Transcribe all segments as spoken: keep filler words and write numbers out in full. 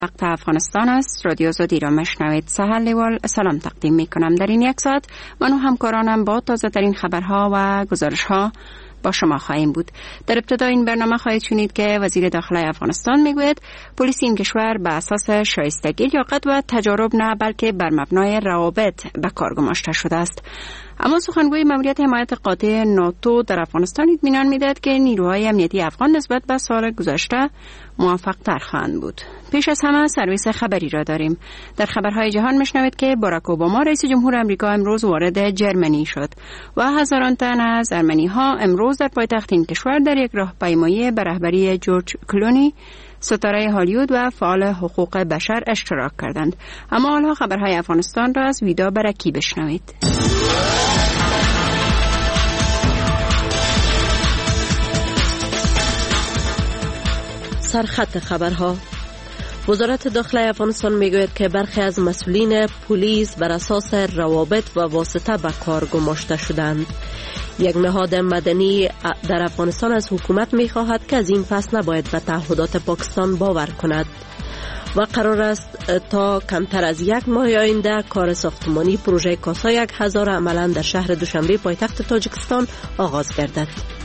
وقت افغانستان است. رادیو زودی را مشنوید. سهر لیوال سلام تقدیم می کنم. در این یک ساعت من و همکارانم با تازه ترین خبرها و گزارش ها با شما خواهیم بود. در ابتدا این برنامه خواهید شنید که وزیر داخله افغانستان میگوید پلیس این کشور به اساس شایستگی، لیاقت و تجارب نه بلکه بر مبنای روابط به کار گماشته شده است. اما سخنگوی ماموریت حمایت قاطع ناتو در افغانستان اطمینان میدهد که نیروهای امنیتی افغان نسبت به سال گذشته موفق تر خواهند بود. پیش از همه سرویس خبری را داریم. در خبرهای جهان میشنوید که باراک اوباما رئیس جمهور آمریکا امروز وارد جرمنی شد و هزاران تن از ارمنی ها امروز در پایتخت این کشور در یک راهپیمایی به رهبری جورج کلونی، ستاره هالیوود و فعال حقوق بشر اشتراک کردند. اما حالا خبرهای افغانستان را از ویدا برکی بشنوید. سرخط خبرها. وزارت داخله افغانستان میگوید که برخی از مسئولین پلیس بر اساس روابط و واسطه به کار گماشته شدند. یک نهاد مدنی در افغانستان از حکومت میخواهد که از این پس نباید به تعهدات پاکستان باور کند و قرار است تا کمتر از یک ماه آینده کار ساختمانی پروژه کاسا یک هزار عملا در شهر دوشنبه پایتخت تاجیکستان آغاز گردد.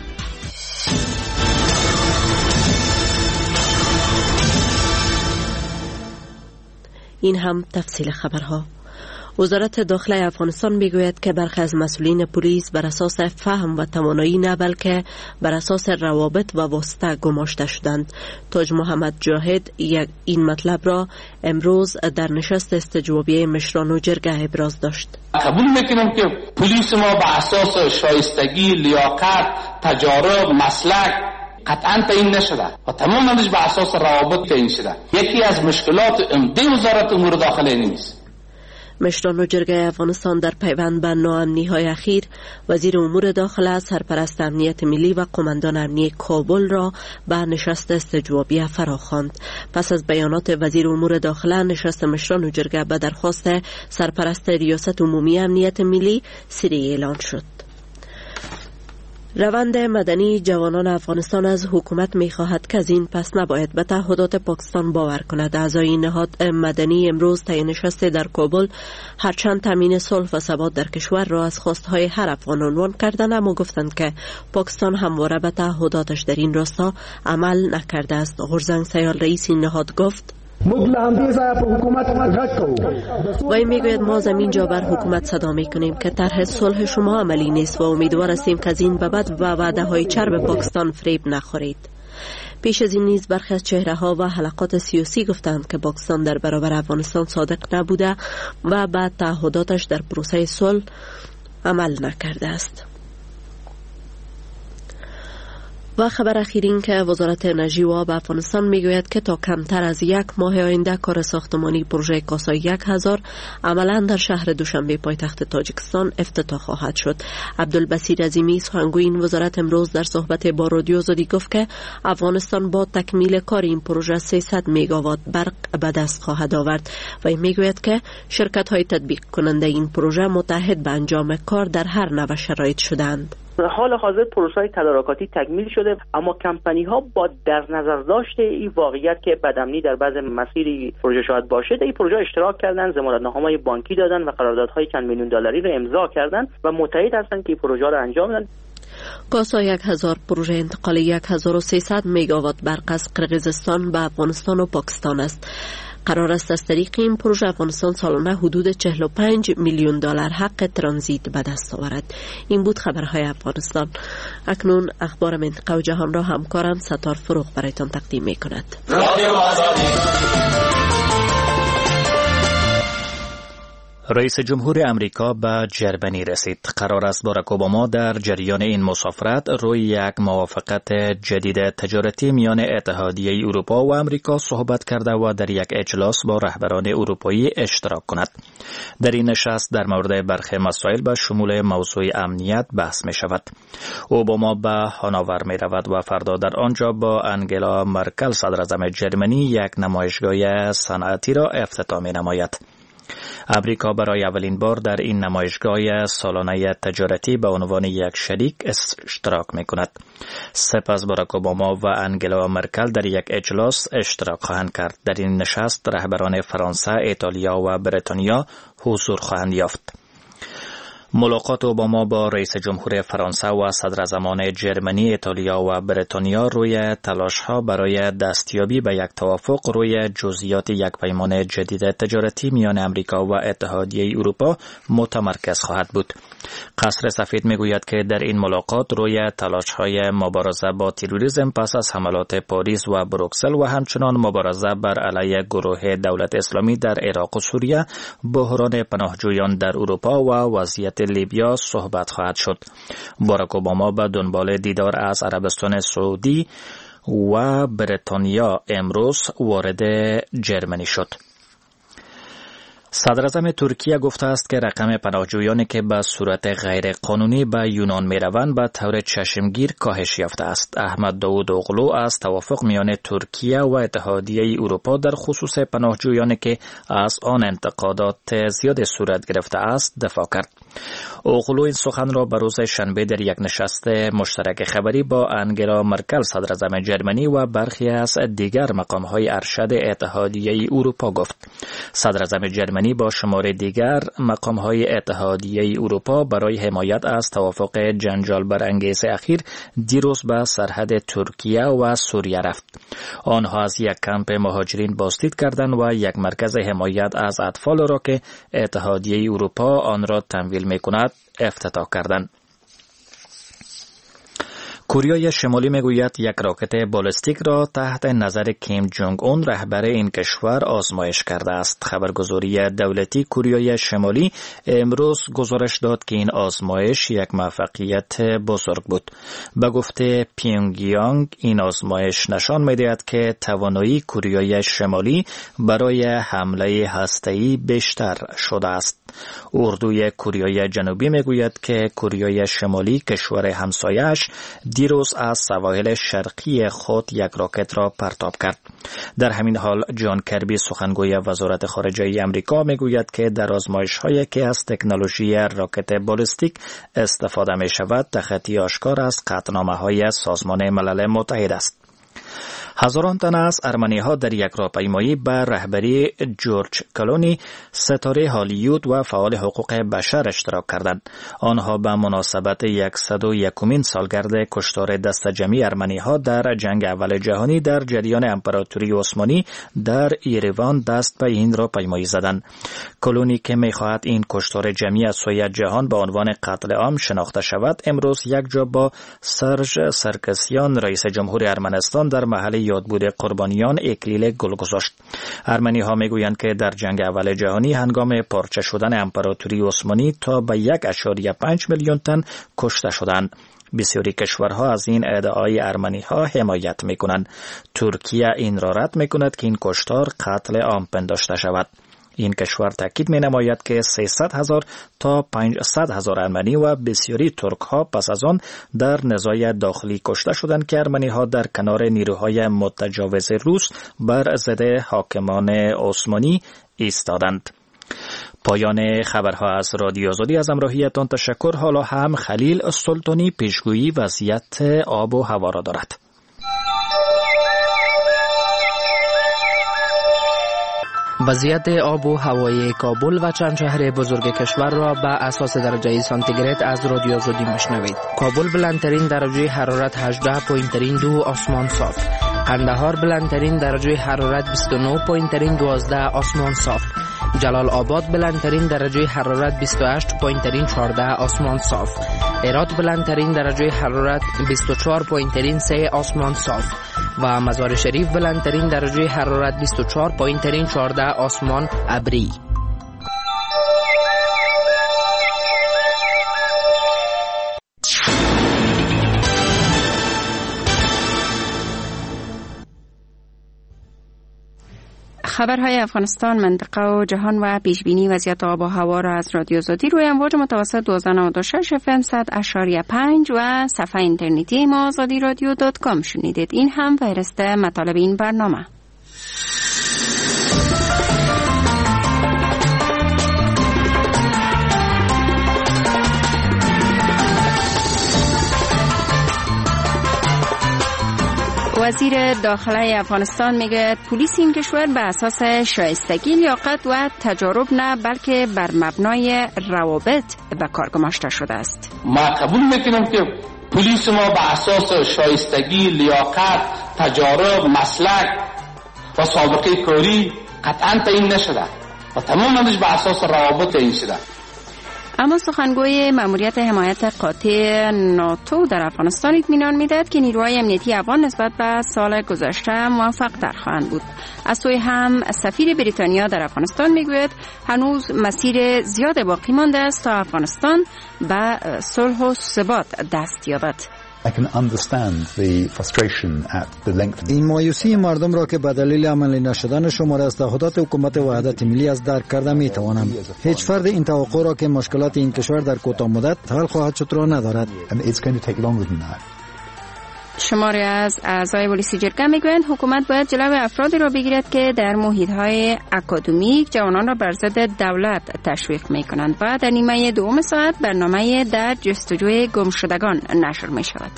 این هم تفصیل خبرها. وزارت داخله افغانستان میگوید که برخی از مسئولین پلیس بر اساس فهم و توانایی نه بلکه بر اساس روابط و واسطه گماشته شدند. تاج محمد جاهد این مطلب را امروز در نشست استجوابیه مشران و جرگه ابراز داشت. قبول میکنم که پلیس ما بر اساس شایستگی، لیاقت، تجارب، مسلک قطعا تعیین نشده و تمامش بر اساس روابط تعیین شده. یکی از مشکلات عمده وزارت امور داخله نیست. مشران و جرگه افغانستان در پیوند به ناامنی‌های اخیر وزیر امور داخله، سرپرست امنیت ملی و قماندان امنیتی کابل را به نشست استجوابیه فراخواند. پس از بیانات وزیر امور داخله، نشست مشران و جرگه به درخواست سرپرست ریاست عمومی امنیت ملی سری اعلان شد. روند مدنی جوانان افغانستان از حکومت می خواهد که از این پس نباید به تعهدات پاکستان باور کند. اعضای نهاد مدنی امروز طی نشست در کابل هرچند تامین صلح و ثبات در کشور را از خواستهای هر افغان عنوان کردند، اما گفتند که پاکستان همواره به تعهداتش در این راستا عمل نکرده است. غرزنگ سیال رئیس این نهاد گفت و این میگوید ما زمین جا بر حکومت صدا میکنیم که طرح صلح شما عملی نیست و امیدوار هستیم که از این به بعد و وعده های چرب پاکستان فریب نخورید. پیش از این نیز برخی از چهره ها و حلقات سیاسی گفتند که پاکستان در برابر افغانستان صادق نبوده و به تعهداتش در پروسه صلح عمل نکرده است. و خبر اخیر این که وزارت انرژی و آب افغانستان میگوید که تا کمتر از یک ماه آینده کار ساختمانی پروژه کاسا یک هزار عملا در شهر دوشنبه پایتخت تاجیکستان افتتاح خواهد شد. عبدالبصیر عظیمی سخنگوی این وزارت امروز در صحبت با رادیو زودی گفت که افغانستان با تکمیل کار این پروژه سیصد مگاوات برق به دست خواهد آورد و این میگوید که شرکت های تطبیق کننده این پروژه متعهد به انجام کار در هر نوع شرایط شدند. حال حاضر پروسه تدارکاتی تکمیل شده، اما کمپانی ها با در نظر داشته این واقعیت که بدامنی در بعض مسیر پروژه شاید باشه، در این پروژه اشتراک کردن، ضمانتنامه‌های بانکی دادن و قراردادهای چند میلیون دلاری را امضا کردن و متعهد هستند که این پروژه را انجام بدن. کاسا یک هزار پروژه انتقال یک هزار و سیصد مگاوات برق از قرقیزستان به افغانستان و پاکستان است. قرار است از طریق این پروژه افغانستان سالانه حدود چهل و پنج میلیون دلار حق ترانزیت به دست آورد. این بود خبرهای افغانستان. اکنون اخبار منطقه و جهان را همکارم ستار فروغ برایتان تقدیم می کند. رئیس جمهور امریکا به جرمنی رسید. قرار است باراک اوباما در جریان این مسافرت روی یک موافقت جدید تجارتی میان اتحادیه اروپا و امریکا صحبت کرده و در یک اجلاس با رهبران اروپایی اشتراک کند. در این نشست در مورد برخی مسائل به شمول موضوع امنیت بحث می شود. اوباما به هانوور می رود و فردا در آنجا با انگلا مرکل صدراعظم جرمنی یک نمایشگاه صنعتی را افتتاح می نماید. امریکا برای اولین بار در این نمایشگاه سالانه تجارتی به عنوان یک شریک اشتراک می‌کند. سپس باراک اوباما و انگلا مرکل در یک اجلاس اشتراک خواهند کرد. در این نشست رهبران فرانسه، ایتالیا و بریتانیا حضور خواهند یافت. ملاقات اوباما با رئیس جمهور فرانسه و صدراعظمان جرمنی، ایتالیا و بریتانیا روی تلاش‌ها برای دستیابی به یک توافق روی جزئیات یک پیمان جدید تجارتی میان امریکا و اتحادیه اروپا متمرکز خواهد بود. قصر سفید میگوید که در این ملاقات روی تلاش‌های مبارزه با تروریسم پس از حملات پاریس و بروکسل و همچنان مبارزه بر علیه گروه دولت اسلامی در عراق و سوریه، بحران پناهجویان در اروپا و وضعیت لیبیا صحبت خواهد شد. باراک اوباما به دنبال دیدار از عربستان سعودی و بریتانیا امروز وارد جرمنی شد. صدراعظم ترکیه گفته است که رقم پناهجویانی که به صورت غیر قانونی به یونان می روند به طور چشمگیر کاهش یافته است. احمد داوود اوغلو از توافق میان ترکیه و اتحادیه اروپا در خصوص پناهجویانی که از آن انتقادات زیاد صورت گرفته است دفاع کرد. اوغلو این سخن را به روز شنبه در یک نشست مشترک خبری با انگلا مرکل صدراعظم جرمنی و برخی از دیگر مقام‌های ارشد اتحادیه اروپا گفت. صدراعظم جرمنی با شمار دیگر مقام‌های اتحادیه اروپا برای حمایت از توافق جنجال برانگیز اخیر دیروز به سرحد ترکیه و سوریه رفت. آنها از یک کمپ مهاجرین بازدید کردند و یک مرکز حمایت از اطفال را که اتحادیه اروپا آن را تمویل می‌کند افتتاح کردند. کره شمالی میگوید یک راکت بالستیک را تحت نظر کیم جونگ اون رهبر این کشور آزمایش کرده است. خبرگزاری دولتی کره شمالی امروز گزارش داد که این آزمایش یک موفقیت بزرگ بود. به گفته پیونگیانگ این آزمایش نشان می‌دهد که توانایی کره شمالی برای حمله هسته‌ای بیشتر شده است. اردوی کره جنوبی میگوید که کره شمالی کشور همسایه‌اش دیروز از سواحل شرقی خود یک راکت را پرتاب کرد. در همین حال جان کربی سخنگوی وزارت خارجه آمریکا میگوید که در آزمایش‌هایی که از تکنولوژی راکت بالستیک استفاده می شود تخطی آشکار از قطعنامه‌های سازمان ملل متحد است. هزاران تن از ارمنی‌ها در یک راهپیمایی به رهبری جورج کلونی، ستاره هالیوود و فعال حقوق بشر اشتراک کردند. آنها به مناسبت صد و یکمین سالگرد کشتار دست جمعی ارمنی‌ها در جنگ اول جهانی در جریان امپراتوری عثمانی در ایروان دست به این راهپیمایی زدند. کلونی که می‌خواهد این کشتار جمعی از سوی جهان به عنوان قتل عام شناخته شود، امروز یک جا با سرژ سرکسیان رئیس جمهور ارمنستان در محل یادبود قربانیان اکلیل گل گذاشت. ارمنی ها میگویند که در جنگ اول جهانی هنگام پارچه شدن امپراتوری عثمانی تا به یک اشاریه پنج میلیون تن کشته شدند. بسیاری کشورها از این ادعای ارمنی ها حمایت میکنند. ترکیه این را رد میکند که این کشتار قتل عام پنداشته شود. این کشور تاکید می نماید که سیصد هزار تا پانصد هزار ارمنی و بسیاری ترک ها پس از آن در نزاع داخلی کشته شدند که ارمنی ها در کنار نیروهای متجاوز روس بر ضد حاکمان عثمانی ایستادند. پایان خبرها از رادیو آزادی. از همراهیتان تشکر. حالا هم خلیل سلطانی پیشگویی وضعیت آب و هوا را دارد. وضعیت آب و هوای کابل و چند شهر بزرگ کشور را به اساس درجه سانتیگراد از رادیو آزادی میشنوید. کابل بلندترین درجه حرارت هجده پوینت دو آسمان صاف. قندهار بلندترین درجه حرارت بیست و نه پوینت دوازده آسمان صاف. جلال آباد بلندترین درجه حرارت بیست و هشت پوینت چهارده آسمان صاف. هرات بلندترین درجه حرارت بیست و چهار پوینت سه آسمان صاف و مزار شریف بلندترین درجه حرارت بیست و چهار پوینت چهارده آسمان ابری. خبرهای افغانستان، منطقه و جهان و پیشبینی وضعیت آب و هوا را از رادیو آزادی روی امواج متوسط دویست و نود و شش اف ام صد اشاریه پنج و صفحه اینترنتی ما آزادی رادیو دات کام شنیدید. این هم فهرست مطالب این برنامه. وزیر داخله افغانستان میگوید پلیس این کشور به اساس شایستگی، لیاقت و تجارب نه بلکه بر مبنای روابط به کار گماشته شده است. ما قبول میکنم که پلیس ما به اساس شایستگی، لیاقت، تجارب، مسلک و سابقه کاری قطعا تعیین نشده و تمامش به اساس روابط این شده. اما سخنگوی ماموریت حمایت قاطع ناتو در افغانستان اطمینان میدهد که نیروهای امنیتی افغان نسبت به سال گذشته موفق تر خواهند بود. از سوی هم سفیر بریتانیا در افغانستان میگوید هنوز مسیر زیاد باقی مانده است تا افغانستان به صلح و ثبات دست یابد. این مایوسی مردم را که به دلیل عملی نشدن شمار از تعهدات حکومت وحدت ملی از درک کرده می توانم. هیچ فرد این توقع را که مشکلات این کشور در کوتاه مدت حل خواهد شد را ندارد. شماری از اعضای پلیس جرگه میگویند حکومت باید جلو افرادی را بگیرد که در محیط‌های اکادمیک جوانان را بر ضد دولت تشویق میکنند و در نیمه دوم ساعت برنامه در جستجوی گمشدگان نشر می شود.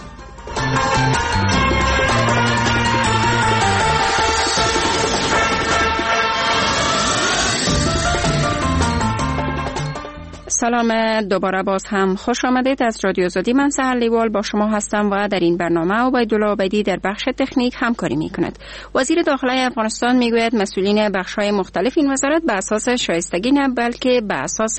سلام دوباره، باز هم خوش آمدید. از رادیو زودی من سحر لیوال با شما هستم و در این برنامه عبیدالله عبیدی در بخش تکنیک همکاری می کند. وزیر داخله افغانستان می گوید مسئولین بخش‌های مختلف این وزارت به اساس شایستگی نه بلکه به اساس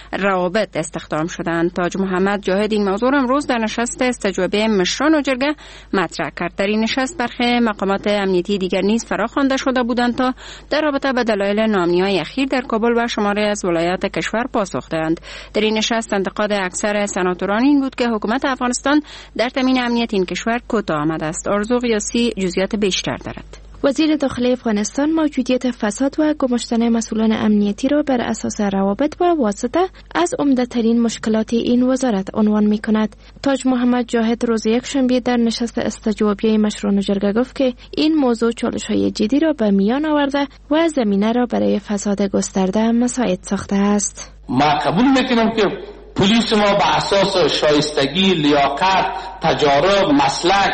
روابط استخدام شدند. تاج محمد جاهد این موضوع امروز در نشست استجوابی مشران و جرگه مطرح کرد. در این نشست برخی مقامات امنیتی دیگر نیز فراخوانده شده بودند تا در رابطه با دلایل نامنی‌های اخیر در کابل و شماری از ولایات کشور پاسخ دهند. در این نشست انتقاد اکثر سناتوران این بود که حکومت افغانستان در تامین امنیت این کشور کوتاه آمده است. آرزو قیاسی جزئیات بیشتر دارد. وزیر داخله افغانستان موجودیت فساد و گماشتن مسئولان امنیتی را بر اساس روابط و واسطه از عمده‌ترین مشکلات این وزارت عنوان می کند. تاج محمد جاهد روز یکشنبه در نشست استجوابی مشران جرگه گفت که این موضوع چالش‌های جدی را به میان آورده و زمینه را برای فساد گسترده مساعد ساخته است. ما قبول میکنم که پلیس ما به اساس شایستگی، لیاقت، تجارب، مسلک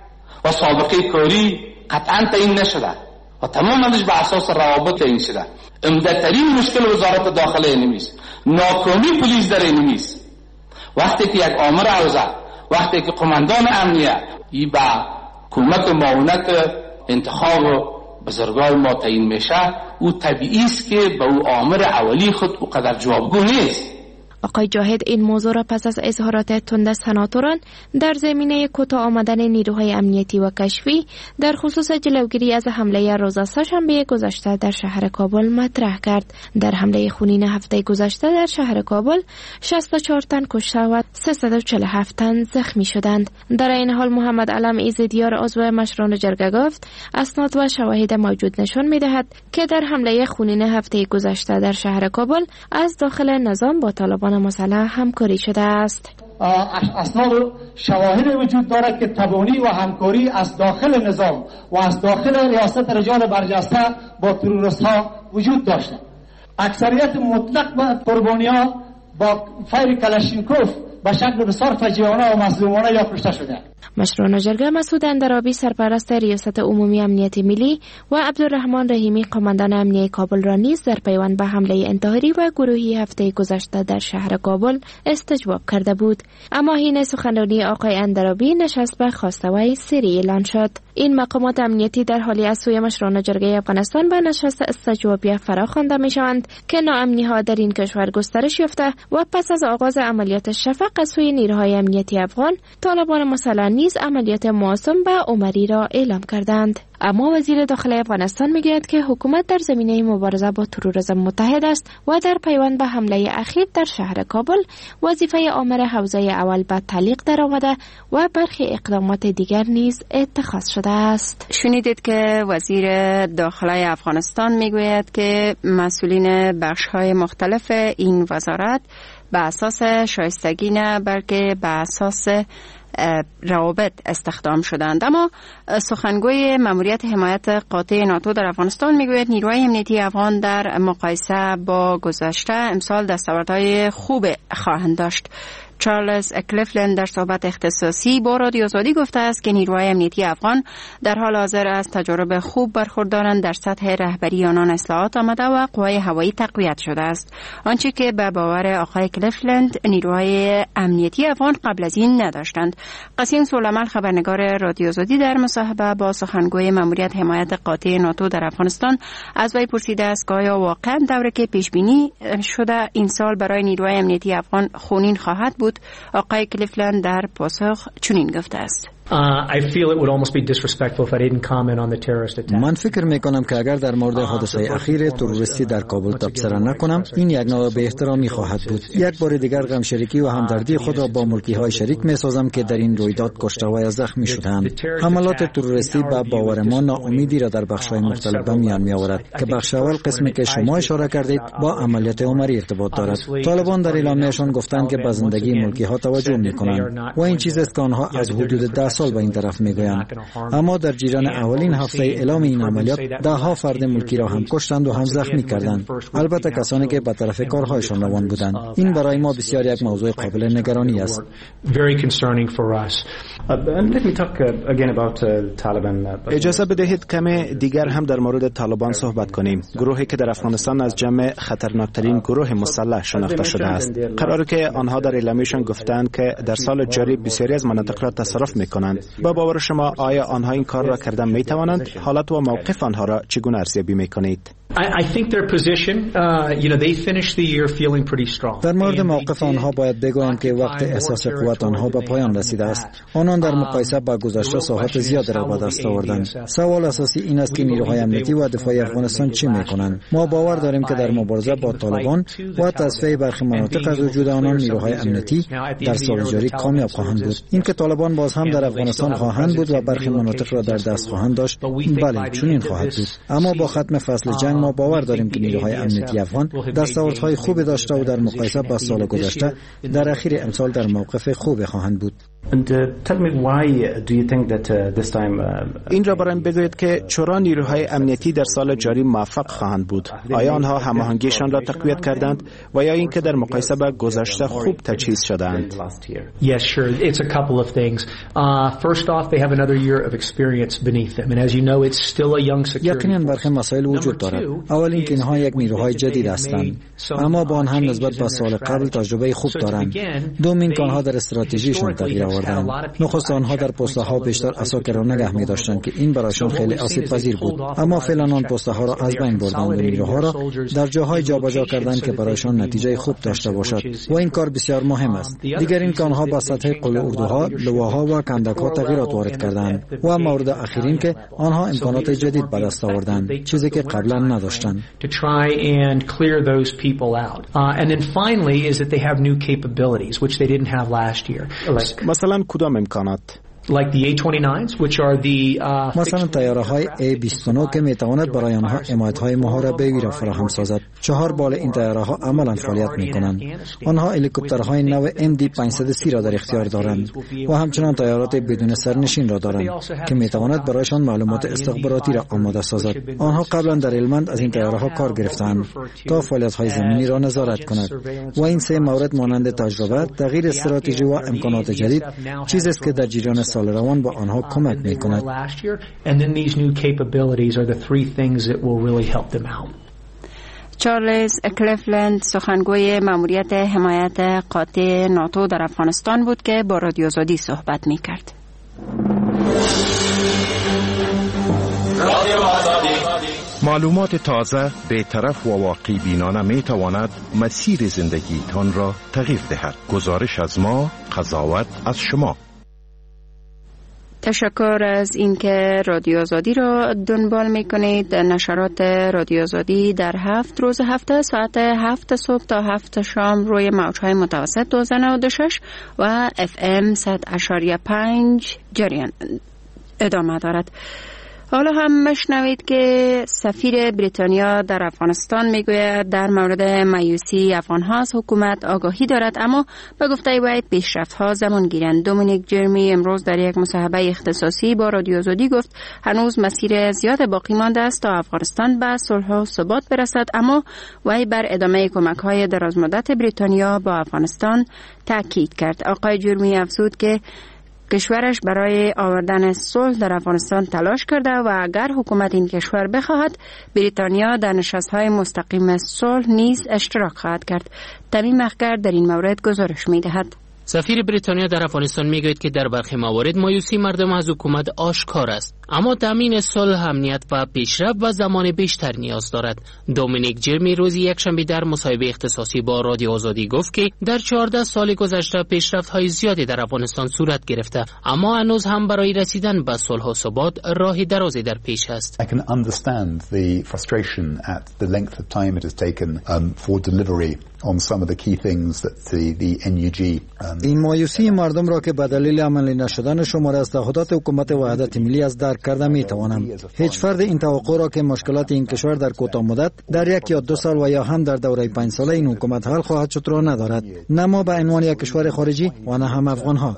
و سابقه کاری قطعا تعیین نشده و تمامش به اساس روابط این شده. عمده‌ترین مشکل وزارت داخله این نیست، ناکامی پلیس در این نیست. وقتی که یک آمر اوضاع، وقتی که قماندان امنیت ای به کمک معاونت انتخاب بزرگان ما تعیین میشه، او طبیعی است که به او آمر اولی خود او قدر جوابگو نیست. آقای جاهد این موضوع را پس از اظهارات تند سناتوران در زمینه کوتاه آمدن نیروهای امنیتی و کشفی در خصوص جلوگیری از حمله روز سه‌شنبه گذشته در شهر کابل مطرح کرد. در حمله خونین هفته گذشته در شهر کابل شصت و چهار تن کشته و سیصد و چهل و هفت تن زخمی شدند. در این حال محمد علم ایزدیار عضو مشران جرگه گفت اسناد و شواهد موجود نشان می‌دهد که در حمله خونین هفته گذشته در شهر کابل از داخل نظام با طالبان مسلح همکاری شده است. اسناد و شواهد وجود دارد که تبانی و همکاری از داخل نظام و از داخل ریاست رجال برجسته با تروریست‌ها وجود داشته. اکثریت مطلق و قربانی‌ها با فیر کلاشینکوف به شکل بسیار فجیعانه و مظلومانه یا کشته شده. مشران جرگه مسعود اندرابی سرپرست ریاست عمومی امنیت ملی و عبدالرحمن رحیمی قماندان امنیه کابل را نیز در پیوند به حمله انتحاری و گروهی هفته گذشته در شهر کابل استجواب کرده بود. اما حین سخنرانی آقای اندرابی نشست به خواسته وی سری اعلان شد. این مقامات امنیتی در حالی از سوی مشران جرگه افغانستان به نشست استجوابی فراخوانده میشوند که ناامنی ها در این کشور گسترش یافته و پس از آغاز عملیات شفق از سوی نیروهای امنیتی افغان، طالبان مسلح نیز عملیات مواسم به عمری را اعلام کردند. اما وزیر داخله افغانستان میگوید که حکومت در زمینه مبارزه با تروریسم متحد است و در پیوند به حمله اخیر در شهر کابل وظیفه آمر حوزه اول به تعلیق درآمده و برخی اقدامات دیگر نیز اتخاذ شده است. شنیدید که وزیر داخله افغانستان میگوید که مسئولین بخش‌های مختلف این وزارت به اساس شایستگی نه بلکه به اساس روابط استخدام شدند. اما سخنگوی ماموریت حمایت قاطع ناتو در افغانستان میگوید نیروهای امنیتی افغان در مقایسه با گذشته امسال دستاوردهای خوب خواهند داشت. چارلز کلیفلند در صحبت اختصاصی با رادیو آزادی گفته است که نیروهای امنیتی افغان در حال حاضر از تجارب خوب برخوردارند، در سطح رهبری آنان اصلاحات آمده و قوای هوایی تقویت شده است. آنچه که به باور آقای کلیفلند نیروهای امنیتی افغان قبل از این نداشتند. قاسم سلیمان خبرنگار رادیو آزادی در مصاحبه با سخنگوی ماموریت حمایت قاطع ناتو در افغانستان از وی پرسیده است که آیا واقعا دوره که پیش بینی شده این سال برای نیروهای امنیتی افغان خونین خواهد بود؟ آقای کلیفلند در پاسخ چنین گفته است: من فکر میکنم که اگر در مورد حادثه اخیر تروریستی در کابل تبصره نکنم، این یک نوع به احترامی خواهد بود. یک بار دیگر غم شریکی و همدردی خود را با ملکی های شریک میسازم که در این رویداد کشته و زخمی شدند. حملات تروریستی به باور ما ناامیدی را در بخش‌های مختلف به میان میآورد که بخش اول، قسمی که شما اشاره کردید، با عملیات عمری ارتباط دارد. طالبان در اعلامیه‌شان گفتند که به زندگی ملکی ها توجه میکنند و این چیز است که آنها از حدود ده سال به این طرف میگویند. اما در جریان اولین هفته اعلام این عملیات ده ها فرد ملکی را هم کشتند و هم زخمی کردند، البته کسانی که به طرف کارهایشان روان بودند. این برای ما بسیار یک موضوع قابل نگرانی است. اجازه بدهید کمی دیگر هم در مورد طالبان صحبت کنیم. گروهی که در افغانستان از جمع خطرناکترین گروه مسلح شناخته شده است. قراره که آنها در اعلامیه‌شان گفتند که در سال جاری بسیاری از مناطق را تصرف می‌کنند. با باور شما آیا آنها این کار را کردن می‌توانند؟ حالت و موقف آنها را چگونه ارزیابی می‌کنید؟ در مورد موقف آنها باید بگویم که وقت احساس قوت آنها به پایان رسیده است. آنان در مقایسه با گذشته ساحات زیاد را به دست آوردند. سوال اساسی این است که نیروهای امنیتی و دفاعی افغانستان چی می‌کنند؟ ما باور داریم که در مبارزه با طالبان و تصفیه برخی مناطق از وجود آنان نیروهای امنیتی در سال جاری کامیاب خواهند بود. اینکه طالبان باز هم در افغانستان خواهند بود و برخی مناطق را در دست خواهند داشت، بله چنین خواهد بود. اما با ختم فصل جنگ ما باور داریم که نیروهای امنیتی افغان دستاوردهای خوبی داشته و در مقایسه با سال گذشته در اخیر امسال در موقف خوبی خواهند بود. این را برایم بگویید که چرا نیروهای امنیتی در سال جاری موفق خواهند بود؟ آیا آنها هماهنگیشان را تقویت کردند و یا اینکه در مقایسه با گذشته خوب تجهیز شدند؟ Yes, sure. It's a couple of things. Uh, first off, they have another year of experience beneath them, and as you know, it's still a young security. یقیناً برخی مسائل وجود دارد. اول اینکه اینها یک نیروهای جدید هستند، اما با آن هم نسبت به سال قبل تجربه خوب دارند. دوم اینکه آنها در استراتژیشان تغییر آوردند. نخست آنها در پست‌ها بیشتر عساکر را نگه می‌داشتند که این برایشان خیلی آسیب پذیر بود، اما فعلا آن پست‌ها را از بین بردند و نیروها را در جاهای جابجا کردند که برایشان نتیجه خوب داشته باشد و این کار بسیار مهم است. دیگر اینکه آنها با سطح قله اردوها، لواها و کندک‌ها تغییرات وارد کردند و مورد اخیر این که آنها امکانات جدید به دست آوردند، چیزی که قبلا نداشتند. مثلا کدام امکانات؟ like the A twenty-nines which are the uh, مثلا طیاره‌های A بیست و نه که میتواند برای آنها حمایت‌های محاربه‌ای را فراهم سازد. چهار بال این طیاره‌ها عملاً فعالیت می‌کنند. آنها هلیکوپترهای نو ام دی پانصد و سی را در اختیار دارند و همچنین طیارات بدون سرنشین را دارند که میتواند برایشان معلومات استخباراتی را آماده سازد. آنها قبلا در هلمند از این طیاره‌ها کار گرفتند تا فعالیت‌های زمینی را نظارت کند و این سه مورد مانند تجربه، تغییر استراتژی و امکانات جدید چیزی است که در جریان سال روان با آنها کمک می‌کند. چارلز کلیفلند سخنگوی ماموریت حمایت قاطع ناتو در افغانستان بود که با رادیو آزادی صحبت می‌کرد. معلومات تازه، بی‌طرف و واقعی بینانه می‌تواند مسیر زندگیتان را تغییر دهد. گزارش از ما، قضاوت از شما. تشکر از اینکه رادیو آزادی را دنبال میکنید. نشرات رادیو آزادی در هفت روز هفته ساعت هفت صبح تا هفت شام روی موجهای متوسط دویست و نود و شش و اف ام صد و پنج جریان ادامه دارد. حالا هم مشنوید که سفیر بریتانیا در افغانستان میگوید در مورد مایوسی افغان‌ها از حکومت آگاهی دارد، اما به گفته وی پیشرفت‌ها زمان گیرند. دومینیک جرمی امروز در یک مصاحبه اختصاصی با رادیو آزادی گفت هنوز مسیر زیاد باقی مانده است تا افغانستان به صلح و ثبات برسد، اما وی بر ادامه کمک‌های درازمدت بریتانیا با افغانستان تاکید کرد. آقای جرمی افزود که کشورش برای آوردن صلح در افغانستان تلاش کرده و اگر حکومت این کشور بخواهد بریتانیا در نشست‌های مستقیم صلح نیز اشتراک خواهد کرد. تمیم اخگر در این مورد گزارش می‌دهد. سفیر بریتانیا در افغانستان میگوید که در برخی موارد مایوسی مردم از حکومت آشکار است، اما تامین صلح، امنیت و پیشرفت و زمان بیشتر نیاز دارد. دومینیک جرمی روز یکشنبه در مصاحبه اختصاصی با رادیو آزادی گفت که در چهارده سال گذشته پیشرفت‌های زیادی در افغانستان صورت گرفته، اما هنوز هم برای رسیدن به صلح و ثبات راه درازی در پیش است. I can understand the frustration at the length of time it has taken um, for delivery on some of the key things that the the N U G این مایوسی مردم را که به دلیل عملی نشدن شمار از تعهدات حکومت وحدت ملی از درک کرده می توانم. هیچ فرد این توقع را که مشکلات این کشور در کوتاه مدت در یک یا دو سال و یا هم در دوره پنج ساله این حکومت حل خواهد شد را ندارد، نه ما به عنوان یک کشور خارجی و نه هم افغان ها.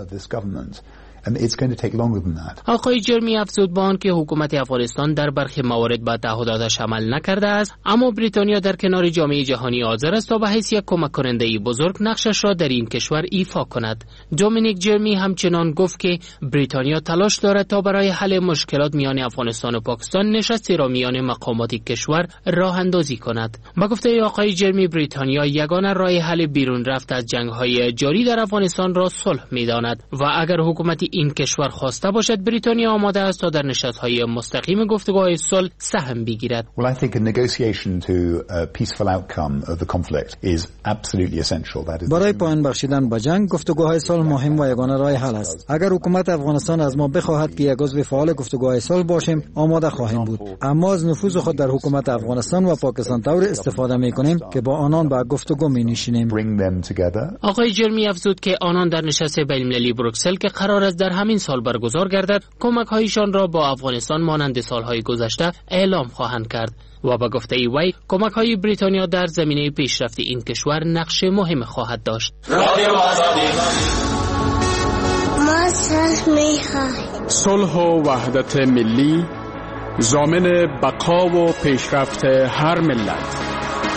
And it's going to take longer than that. آقای جرمی افزود به آن که حکومت افغانستان در برخی موارد به تعهداتش عمل نکرده است، اما بریتانیا در کنار جامعه جهانی حاضر است تا به حیث یک کمک کننده بزرگ نقشش را در این کشور ایفا کند. دومینیک جرمی همچنان گفت که بریتانیا تلاش دارد تا برای حل مشکلات میان افغانستان و پاکستان نشستی را میان مقامات کشور راه اندازی کند. با گفته آقای جرمی بریتانیا یگانه راه حل بیرون رفت از جنگ‌های جاری در افغانستان را صلح می‌داند و اگر حکومت این کشور خواسته باشد بریتانیا آماده است تا در نشست‌های مستقیم گفتگوهای صلح سهم بگیرد. Well, I think a negotiation to a peaceful outcome of the conflict is absolutely essential. That is برای پایان بخشیدن به جنگ گفتگوهای صلح مهم و یگانه راه حل است. اگر حکومت افغانستان از ما بخواهد که یک عضو فعال گفتگوهای صلح باشیم آماده خواهیم بود، اما از نفوذ خود در حکومت افغانستان و پاکستان طور استفاده می‌کنیم که با آنان به گفتگو می‌نشینیم. آقای جرمی افزود که آنان در نشست بین‌المللی بروکسل که قرار است در همین سال برگزار گردد کمک‌هایشان را با افغانستان مانند سالهای گذشته اعلام خواهند کرد و با گفته ای وی کمک‌های بریتانیا در زمینه پیشرفت این کشور نقش مهم خواهد داشت. ما صلح می‌خواهیم. صلح و وحدت ملی ضامن بقا و پیشرفت هر ملت.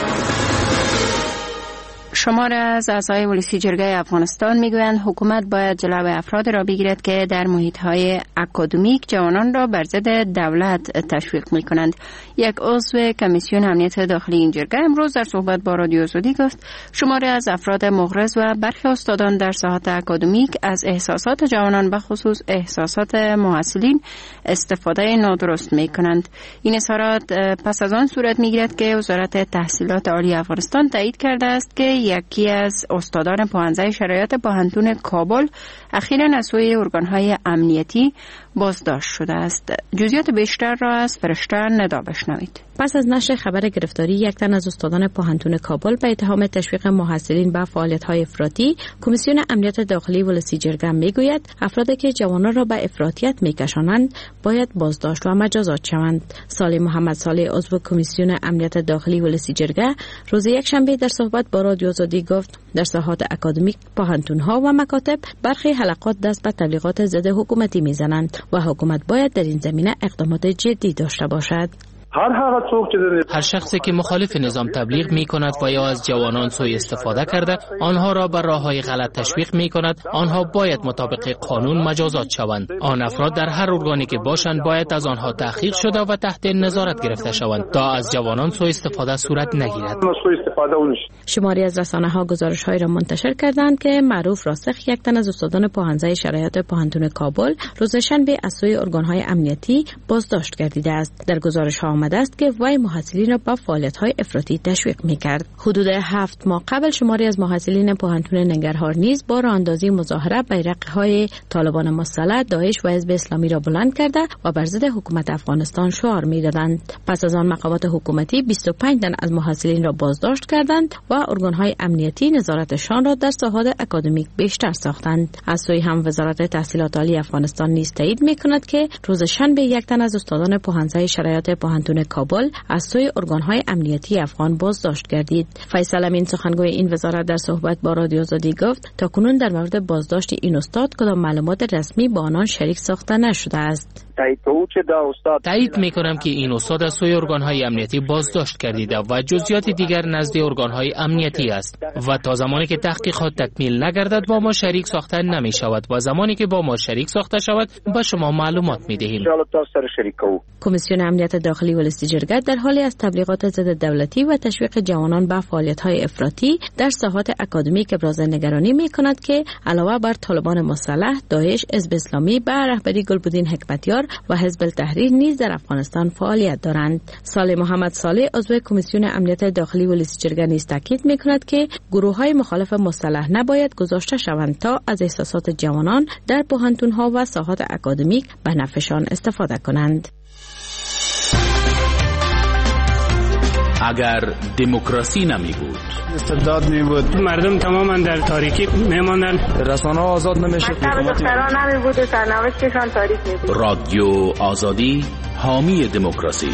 شمار از اعضای ولسی جرگه افغانستان میگویند حکومت باید جلوی افراد را بگیرد که در محیط‌های اکادمیک جوانان را بر ضد دولت تشویق می‌کنند. یک عضو کمیسیون امنیت داخلی این جرگه امروز در صحبت با رادیو آزادی گفت شمار از افراد مغرض و برخی استادان در ساحات اکادمیک از احساسات جوانان به خصوص احساسات محصلین استفاده نادرست می‌کنند. این اظهارات پس از آن صورت می‌گیرد که وزارت تحصیلات عالی افغانستان تایید کرده است که یکی از استادان پوهنځی شرایط پوهنتون کابل اخیراً از سوی ارگان‌های امنیتی بازداشت شده است. جزئیات بیشتر را از فرشته ندا بشنوید. پس از نشر خبر گرفتاری یک تن از استادان پوهنتون کابل به اتهام تشویق محصلین به فعالیت‌های افراطی، کمیسیون امنیت داخلی ولسی جرگه میگوید افرادی که جوانان را به افراطیت میکشانند باید بازداشت و مجازات شوند. صالح محمد صالح عضو کمیسیون امنیت داخلی ولسی جرگه روز یکشنبه در صحبت با رادیو آزادی گفت در ساحات اکادمیک، پوهنتون‌ها و مکاتب برخی حلقات دست به تبلیغات ضد حکومتی میزنند و حکومت باید در این زمینه اقدامات جدی داشته باشد. هر هغه څوک چې هر شخصی که مخالف نظام تبلیغ می کند و یا از جوانان سوء استفاده کرده آنها را بر راه‌های غلط تشویق می کند، آنها باید مطابق قانون مجازات شوند. آن افراد در هر ارگانی که باشند باید از آنها تحقیق شده و تحت نظارت گرفته شوند تا از جوانان سوء استفاده صورت نگیرد. شماری از رسانه‌ها گزارش‌هایی را منتشر کردند که معروف راسخ یک تن از استادان پوهنځی شرایط پوهنتون کابل روز شنبه از سوی ارگان‌های امنیتی بازداشت گردیده است. در گزارش‌ها آمده است که وی محصلین را به فعالیت‌های افراطی تشویق می‌کرد. حدود هفت ماه قبل شماری از محصلین پوهنتون ننگرهار نیز با راهاندازی مظاهره بیرق‌های طالبان مسلح، داعش و حزب اسلامی را بلند کرده و بر ضد حکومت افغانستان شعار می‌دادند. پس از آن مقامات حکومتی بیست و پنج تن از محصلین را بازداشت کردند و ارگان‌های امنیتی نظارتشان را در ساحات اکادمیک بیشتر ساختند. از سوی هم وزارت تحصیلات عالی افغانستان نیز تایید می‌کند که روز شنبه یک تن از استادان پوهنځی شرایط پوهنتون کابل از سوی ارگان‌های امنیتی افغان بازداشت گردید. فیصل امین سخنگوی این وزارت در صحبت با رادیو آزادی گفت تاکنون در مورد بازداشت این استاد کدام معلومات رسمی با آنان شریک ساخته نشده است. تایید میکنم که این استاد از سوی ارگان‌های امنیتی بازداشت گردیده و جزئیات دیگر نزد ارگان‌های امنیتی است و تا زمانی که تحقیقات تکمیل نگردد با ما شریک ساخته نمی شود و زمانی که با ما شریک ساخته شود به شما معلومات میدهیم. کمیسیون امنیت داخلی ولسی جرگه در حالی از تبلیغات ضد دولتی و تشویق جوانان به فعالیت‌های افراطی در ساحات اکادمیک ابراز نگرانی می‌کند که علاوه بر طالبان مسلح، داعش، حزب اسلامی به رهبری گلبدین حکمتیار و حزب التحریر نیز در افغانستان فعالیت دارند. صالح محمد صالح عضو کمیسیون امنیت داخلی ولسی جرگه نیز تاکید می‌کند که گروه‌های مخالف مسلح نباید گذاشته شوند تا از احساسات جوانان در پوهنتون‌ها و ساحات اکادمیک به نفعشان استفاده کنند. اگر دموکراسی نمی بود، استبداد می بود، مردم تماما در تاریکی می ماندن، رسانه‌ها آزاد نمیشد، دختران نمی بود و سرنوشتشان تاریک می بود. رادیو آزادی حامی دموکراسی.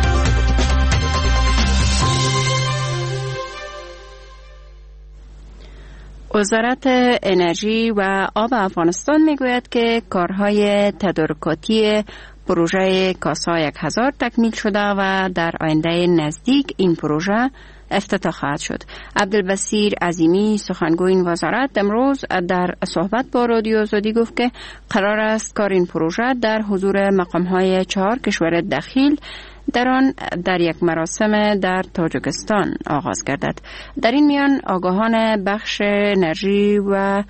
وزارت انرژی و آب افغانستان میگوید که کارهای تدارکاتی پروژه کاسا یک هزار تکمیل شده و در آینده نزدیک این پروژه افتتاح خواهد شد. عبدالبصیر عظیمی سخنگوی این وزارت امروز در صحبت با رادیو آزادی گفت که قرار است کار این پروژه در حضور مقام‌های چهار کشور دخیل در آن در یک مراسم در تاجیکستان آغاز گردد. در این میان آگاهان بخش انرژی و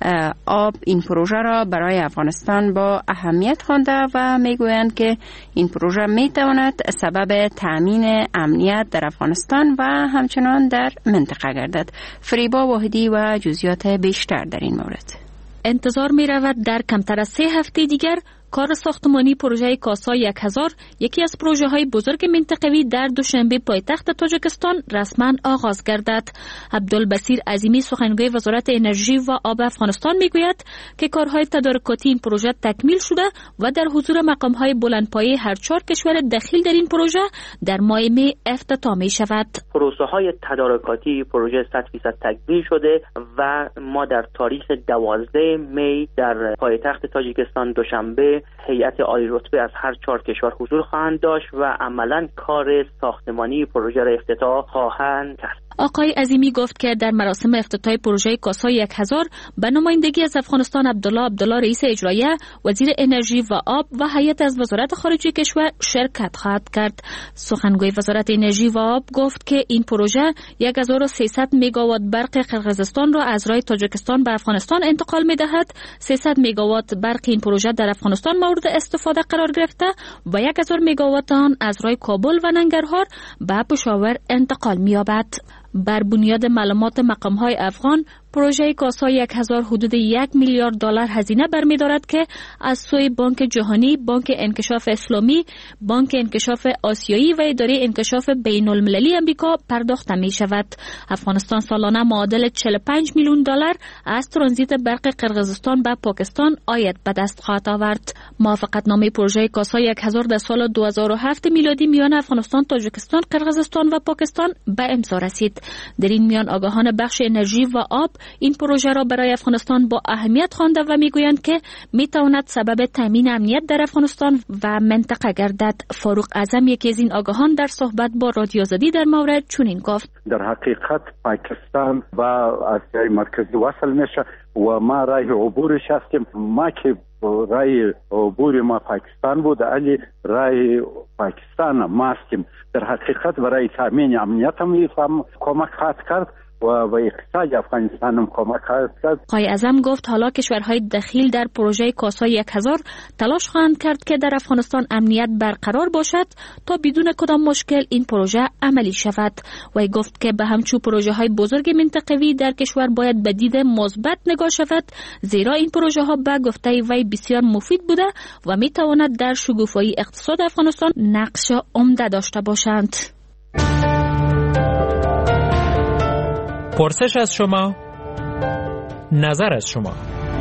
آب این پروژه را برای افغانستان با اهمیت خوانده و میگویند که این پروژه میتواند سبب تأمین امنیت در افغانستان و همچنان در منطقه گردد. فریبا واحدی و جزئیات بیشتر در این مورد. انتظار می رود در کمتر از سه هفته دیگر کار ساختمانی پروژه کاسا یک هزار، یکی از پروژه های بزرگ منطقوی در دوشنبه پایتخت تاجیکستان رسما آغاز گردد. عبدالبصیر عظیمی سخنگوی وزارت انرژی و آب افغانستان میگوید که کارهای تدارکاتی این پروژه تکمیل شده و در حضور مقام های بلندپایه هر چهار کشور دخیل در این پروژه در ماه می افتتاح می شود. پروسه های تدارکاتی پروژه صد درصد تکمیل شده و ما در تاریخ دوازده می در پایتخت تاجیکستان دوشنبه هیئت عالی رتبه از هر چهار کشور حضور خواهند داشت و عملاً کار ساختمانی پروژه را افتتاح خواهند کرد. آقای عظیمی گفت که در مراسم افتتاح پروژه کاسا یک هزار به نمایندگی از افغانستان عبدالله عبدالله رئیس اجرایه، وزیر انرژی و آب و هیئت از وزارت خارجه کشور شرکت خواهد کرد. سخنگوی وزارت انرژی و آب گفت که این پروژه هزار و سیصد مگاوات برق قرقیزستان را از راه تاجیکستان به افغانستان انتقال می دهد. سیصد مگاوات برق این پروژه در افغانستان مورد استفاده قرار گرفته و هزار مگاوات آن از راه کابل و ننگرهار به پشاور انتقال می یابد. بر بنیاد معلومات مقام‌های افغان، پروژه کاسا یک هزار حدود یک میلیارد دلار هزینه برمی‌دارد که از سوی بانک جهانی، بانک انکشاف اسلامی، بانک انکشاف آسیایی و اداره انکشاف بین‌المللی آمریکا پرداخت می‌شود. افغانستان سالانه معادل چهل و پنج میلیون دلار از ترانزیت برق قرقیزستان به پاکستان عاید به دست خواهد آورد. موافقتنامه پروژه کاسا یک هزار در سال دو هزار و هفت میلادی میان افغانستان، تاجیکستان، قرقیزستان و پاکستان به امضا رسید. در این میان آگاهان بخش انرژی و آب این پروژه را برای افغانستان با اهمیت خوانده و میگویند که میتواند سبب تامین امنیت در افغانستان و منطقه گردد. فاروق اعظم یکی از این آگاهان در صحبت با رادیو آزادی در مورد چنین گفت: در حقیقت پاکستان و آسیای مرکزی وصل میشه و ما راه عبورش هستیم. ما که راه عبور ما پاکستان بود، علی راه پاکستان ما هستیم. در حقیقت برای تامین امنیت هم کمک خواهد کرد و به اقتصاد افغانستان هم کمک خواهد کرد. قائد اعظم گفت حالا کشورهای دخیل در پروژه کاسای یک هزار تلاش خواهند کرد که در افغانستان امنیت برقرار باشد تا بدون کدام مشکل این پروژه عملی شود. و گفت که به همچو پروژه های بزرگ منطقوی در کشور باید به دید مثبت نگاه شود، زیرا این پروژه ها به گفته وی بسیار مفید بوده و می تواند در شگوفایی اقتصاد افغانستان نقش عمده داشته باشند. پرسش از شما، نظر از شما.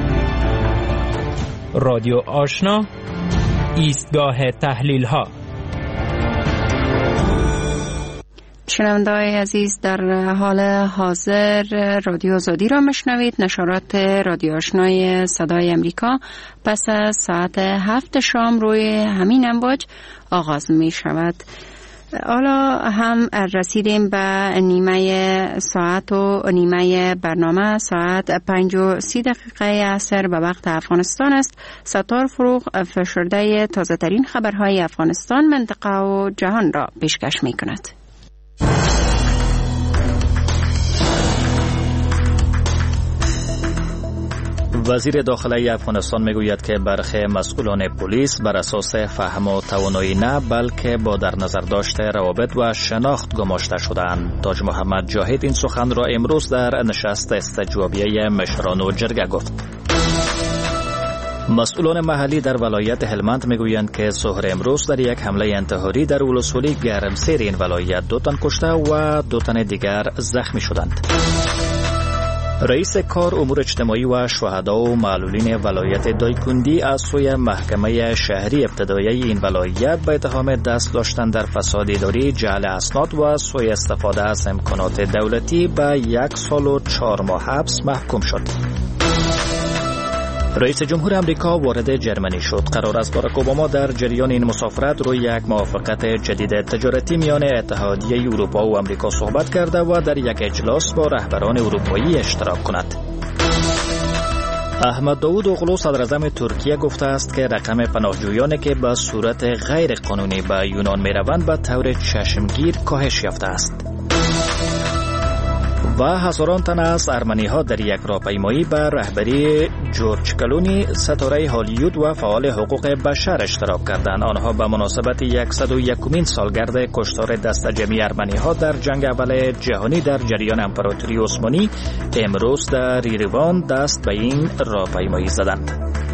رادیو آشنا، ایستگاه تحلیل ها. شنونده‌های عزیز، در حال حاضر رادیو آزادی را میشنوید. نشرات رادیو آشنای صدای امریکا پس از ساعت هفت شام روی همین امواج آغاز می شود. حالا هم رسیدیم به نیمه ساعت و نیمه برنامه. ساعت پنج و سی دقیقه عصر به وقت افغانستان است. ستار فروغ فشرده تازه ترین خبرهای افغانستان، منطقه و جهان را پیشکش می کند. وزیر داخلی افغانستان میگوید که برخی مسئولان پلیس بر اساس فهم و توانایی نه بلکه با در نظر داشت روابط و شناخت گماشته شدند. تاج محمد جاهد این سخن را امروز در نشست استجوابیه مشران و جرگه گفت. مسئولان محلی در ولایت هلمند میگویند که ظهر امروز در یک حمله انتحاری در ولسوالی گرمسیر این ولایت دو تن کشته و دو تن دیگر زخمی شدند. رئیس کار امور اجتماعی و شهدا و معلولین ولایت دایکندی از سوی محکمه شهری ابتدایی این ولایت به اتهام دست داشتن در فساد اداری، جعل اسناد و سوء استفاده از امکانات دولتی به یک سال و چهار ماه حبس محکوم شد. رئیس جمهور امریکا وارد جرمنی شد. قرار است باراک اوباما در جریان این مسافرت روی یک موافقت جدید تجارتی میان اتحادیه اروپا و امریکا صحبت کرده و در یک اجلاس با رهبران اروپایی اشتراک کند. احمد داود اوغلو صدراعظم ترکیه گفته است که رقم پناهجویانی که به صورت غیر قانونی به یونان میروند به طور چشمگیر کاهش یافته است. و هزاران تن از ارمنی ها در یک راهپیمایی به رهبری جورج کلونی ستاره هالیوود و فعال حقوق بشر اشتراک کردند. آنها به مناسبت صد و یکمین سالگرد کشتار دست جمعی ارمنی ها در جنگ اول جهانی در جریان امپراتوری عثمانی امروز در یریوان دست به این راهپیمایی زدند.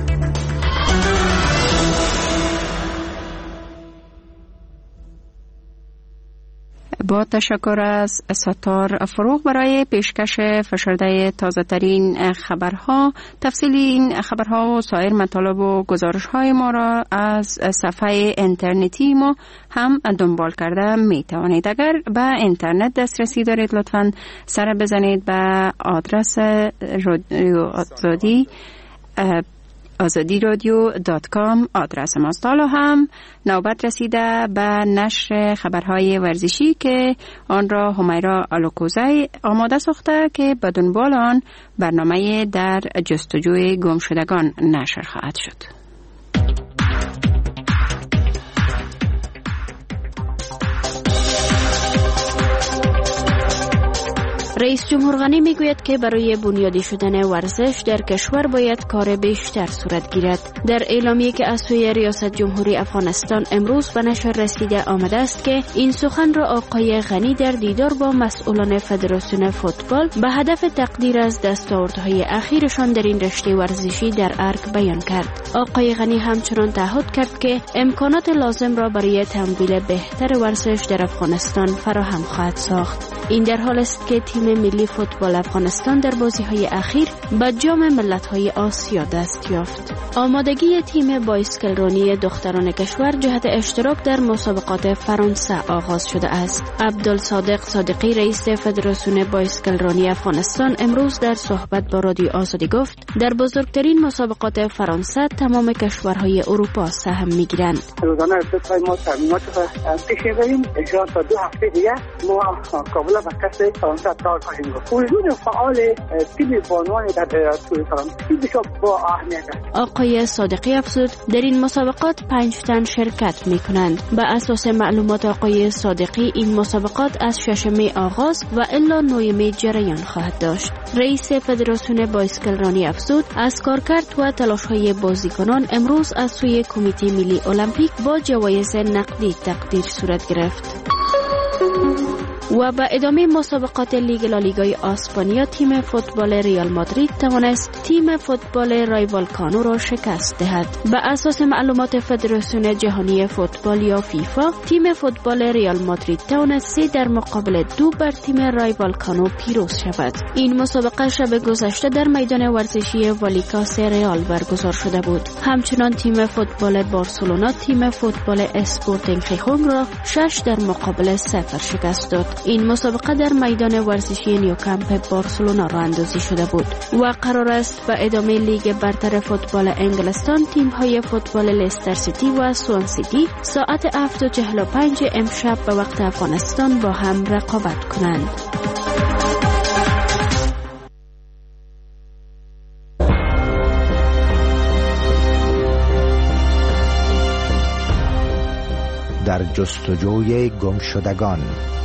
با تشکر از ستار فروغ برای پیشکش فشرده تازه ترین خبرها. تفصیل این خبرها و سایر مطالب و گزارش های ما را از صفحه اینترنتی ما هم دنبال کرده می توانید. اگر به اینترنت دسترسی دارید لطفاً سر بزنید به آدرس رادیو آزادی آزادی رادیو دات کام آدرس ماست. حالا هم نوبت رسیده به نشر خبرهای ورزشی که آن را همیرا الوکوزی آماده ساخته که به دنبال آن برنامه در جستجوی گمشدگان نشر خواهد شد. رئیس جمهور غنی میگوید که برای بنیادی شدن ورزش در کشور باید کار بیشتر صورت گیرد. در اعلامیه‌ای که از سوی ریاست جمهوری افغانستان امروز به نشر رسیده آمده است که این سخن را آقای غنی در دیدار با مسئولان فدراسیون فوتبال به هدف تقدیر از دستاوردهای اخیرشان در این رشته ورزشی در ارگ بیان کرد. آقای غنی همچنان تعهد کرد که امکانات لازم را برای تمویل بهتر ورزش در افغانستان فراهم خواهد ساخت. این در حال است که تیم ملی فوتبال افغانستان در بازی‌های اخیر به جام ملت‌های آسیا دست یافت. آمادگی تیم بایسکلرانی دختران کشور جهت اشتراک در مسابقات فرانسه آغاز شده است. عبدالصادق صادقی رئیس فدراسیون بایسکلرانی افغانستان امروز در صحبت با رادیو آزادی گفت در بزرگترین مسابقات فرانسه تمام کشورهای اروپا سهم می‌گیرند. روزانه ارتباط ما تمرینات را پیش می‌بریم. ان تا دو هفته دیگه ما کابل حالا به کسی فرانسه کار خواهیم گفت. وجود فعال تیم بانوان در توی فرانسه بسیار با اهمیت است. آقای صادقی افزود در این مسابقات پنج تن شرکت می کنند. به اساس معلومات آقای صادقی این مسابقات از ششم آغاز و الا نویم جریان خواهد داشت. رئیس فدراسیون بایسکل رانی افزود از کارکرد و تلاش‌های بازیکنان امروز از سوی کمیته ملی المپیک با جوایز نقدی تقدیر صورت گرفت. و به ادامه مسابقات لیگ لالیگای آسپانیا تیم فوتبال ریال مادرید توانست تیم فوتبال رای والکانو را شکست دهد. به اساس معلومات فدراسیون جهانی فوتبال یا فیفا تیم فوتبال ریال مادرید توانست سه در مقابل دو بر تیم رای والکانو پیروز شود. این مسابقه شب گذشته در میدان ورزشی والیکاس ریال برگزار شده بود. همچنان تیم فوتبال بارسلونا تیم فوتبال اسپورتینگ خیخون را شش در مقابل صفر شکست داد. این مسابقه در میدان ورزشی نیوکمپ بارسلونا را اندازی شده بود و قرار است به ادامه لیگ برتر فوتبال انگلستان تیم های فوتبال لستر سیتی و سوان سیتی ساعت هفت و چهل و پنج امشب به وقت افغانستان با هم رقابت کنند. در جستجوی گمشدگان.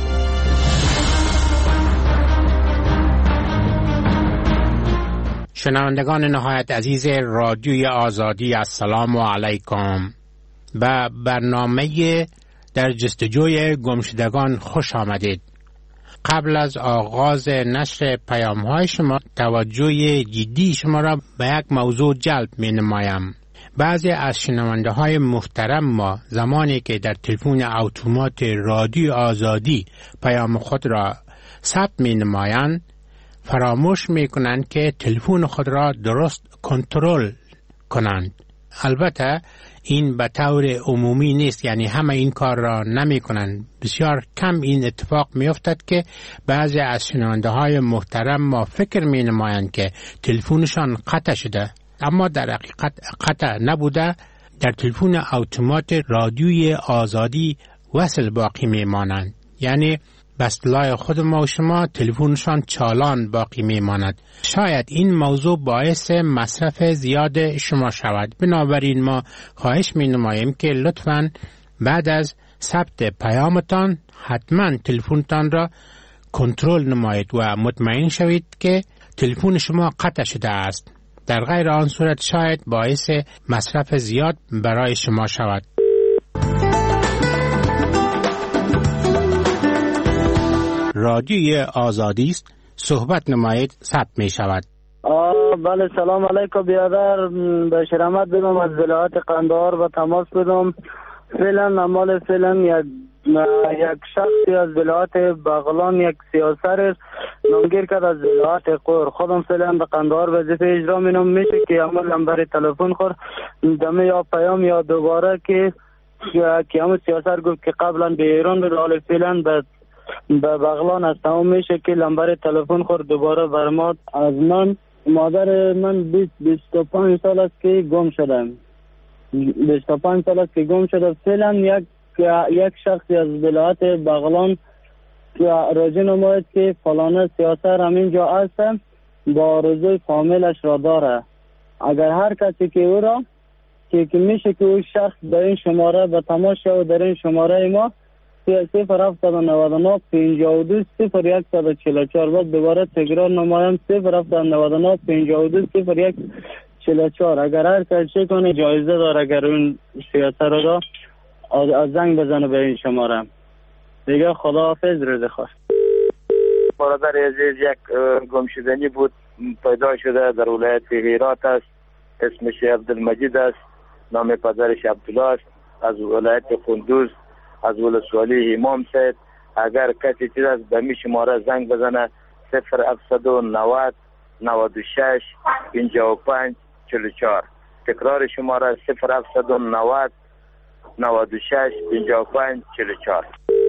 شنوندگان نهایت عزیز رادیوی آزادی، السلام علیکم. به برنامه در جستجوی گمشدگان خوش آمدید. قبل از آغاز نشر پیام‌های شما توجه جدی شما را به یک موضوع جلب می نمایم. بعضی از شنونده های محترم ما زمانی که در تلفن اتومات رادیو آزادی پیام خود را ثبت می نمایند فراموش می کنند که تلفن خود را درست کنترل کنند. البته این به طور عمومی نیست، یعنی همه این کار را نمی کنند. بسیار کم این اتفاق می افتد که بعضی از شنونده های محترم ما فکر می نمایند که تلفنشان قطع شده، اما در حقیقت قطع نبوده، در تلفن اتومات رادیوی آزادی وصل باقی می مانند. یعنی به اصطلاح خود ما و شما تلفنشان چالان باقی می ماند. شاید این موضوع باعث مصرف زیاد شما شود. بنابراین ما خواهش می نماییم که لطفاً بعد از ثبت پیامتان حتما تلفنتان را کنترل نمایید و مطمئن شوید که تلفن شما قطع شده است. در غیر آن صورت شاید باعث مصرف زیاد برای شما شود. رادیوی آزادی است، صحبت نمایید، ثبت می شود. بله، سلام علیکم برادر. به شرمت بدم از ولایت قندهار و تماس بدم. فعلا نمال فعلا یک یک شخصی از ولایت بغلان، یک سیاسر نامگیر کرد از ولایت قور. خودم فعلا به قندهار وظیفه اجرا مینم. میشه که عمل نمبر تلفن خور دمه یا پیام یا دوباره که که همون سیاسر گفت که قبلا به ایران به حال فعلا به به بغلان است. تمام میشه که نمبر تلفن خور دوباره بر ما. از من مادر من بیست بیست و پنج سال است که گم شدم. بیست و پنج سال است که گم شده. فعلا یک یک شخصی از ولایت بغلان که راجع نماید که فلانه سیاسر همینجا هست با آرزوی فامیلش را داره. اگر هر کسی که او را که, که میشه که او شخص در این شماره به تماس شود در این شماره ما صفر هفتصد و نود و نه پنجاه و دو صفر صد و چهل و چهار. بعد دوباره تکرار نمایم صفر هفتصد و نود و نه پنجاه و دو صفر صد و چهل و چهار. اگر هر کسی کنه جایزه داره اگر اون سیاسر را از زنگ بزنه به این شماره. دیگه خداحافظ. روز خوش. برادر عزیز، یک گمشدنی بود پیدا شده در ولایت هرات است. اسمش عبدالمجید است، نام پدرش عبدالله است، از ولایت کندوز، از ولسوالی امام سید. اگر کسی چیز از به می شماره زنگ بزنه صفر هفتصد و نود نود و شش پنجاه و پنج چهل و چهار. تکرار شماره صفر هفتصد و نود نود و شش پنجاه و پنج چهل و چهار.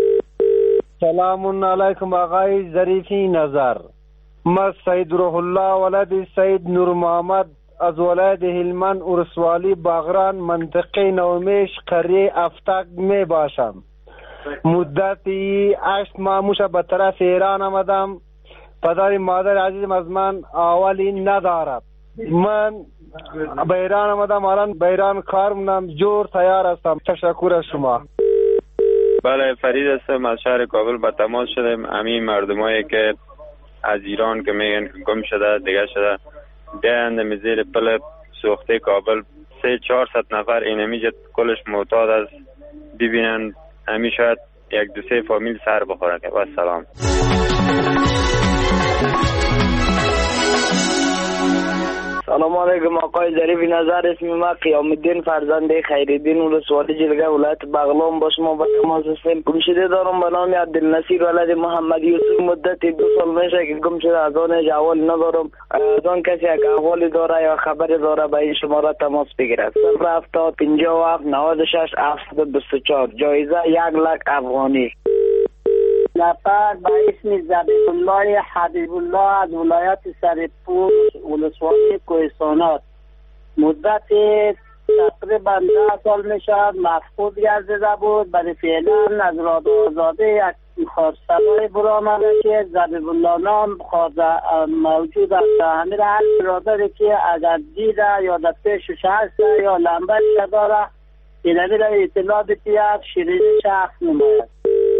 سلام علیکم آقای ظریفی نظر. من سید روح الله ولد سید نور محمد از ولایت هلمند ارسوالی باغران منطقه نومیش قریه افتک می باشم. مدتی هشت ماه موشه به طرف ایران آمدم. پدر مادر عزیزم از من اولی ندارد. من به ایران آمدم، الان به ایران کار میکنم، جور تیار هستم. تشکر از شما. بله، فرید هستم از شهر کابل. به تماس شدم. همین مردمایی که از ایران که میگن گم شده دیگه شده بیاند زیر پل سوخته کابل، سه چهار ست نفر اینمیجه کلش معتاد است ببینن، همی شاید یک دو سه فامیل سر بخوره. که با سلام. سلام علیکم آقای ظریف نظر. اسم ما قیام الدین فرزند خیرالدین ولسوالی جلگه ولایت بغلان با شما با تماس هستم. گمشده دارم به نام عبدالنصیر ولد محمد یوسف. مدت دو سال میشه که گم شده، از آن جوال ندارم. از آن کسی یک احوالی داره یا خبری داره به این شماره تماس بگیرد. صفر هفتاد پنجاه و هفت نود و شش هفتصد و بیست و چهار. جایزه یک لک افغانی. نفر به اسم زبیب الله حبیب الله از ولایت سرپور ولسوالی کوهستانات. مدت تقریبا ده سال میشد مفقود گردیده بود. برای فعلا از راد آزاده یک خواستگاری برآمده که زبیب الله نام موجود است. همین هر برادری که اگر دیده یا در پیشش هست یا لنبرش داره اینمی را اطلاع بتید شیرین شخص نماید.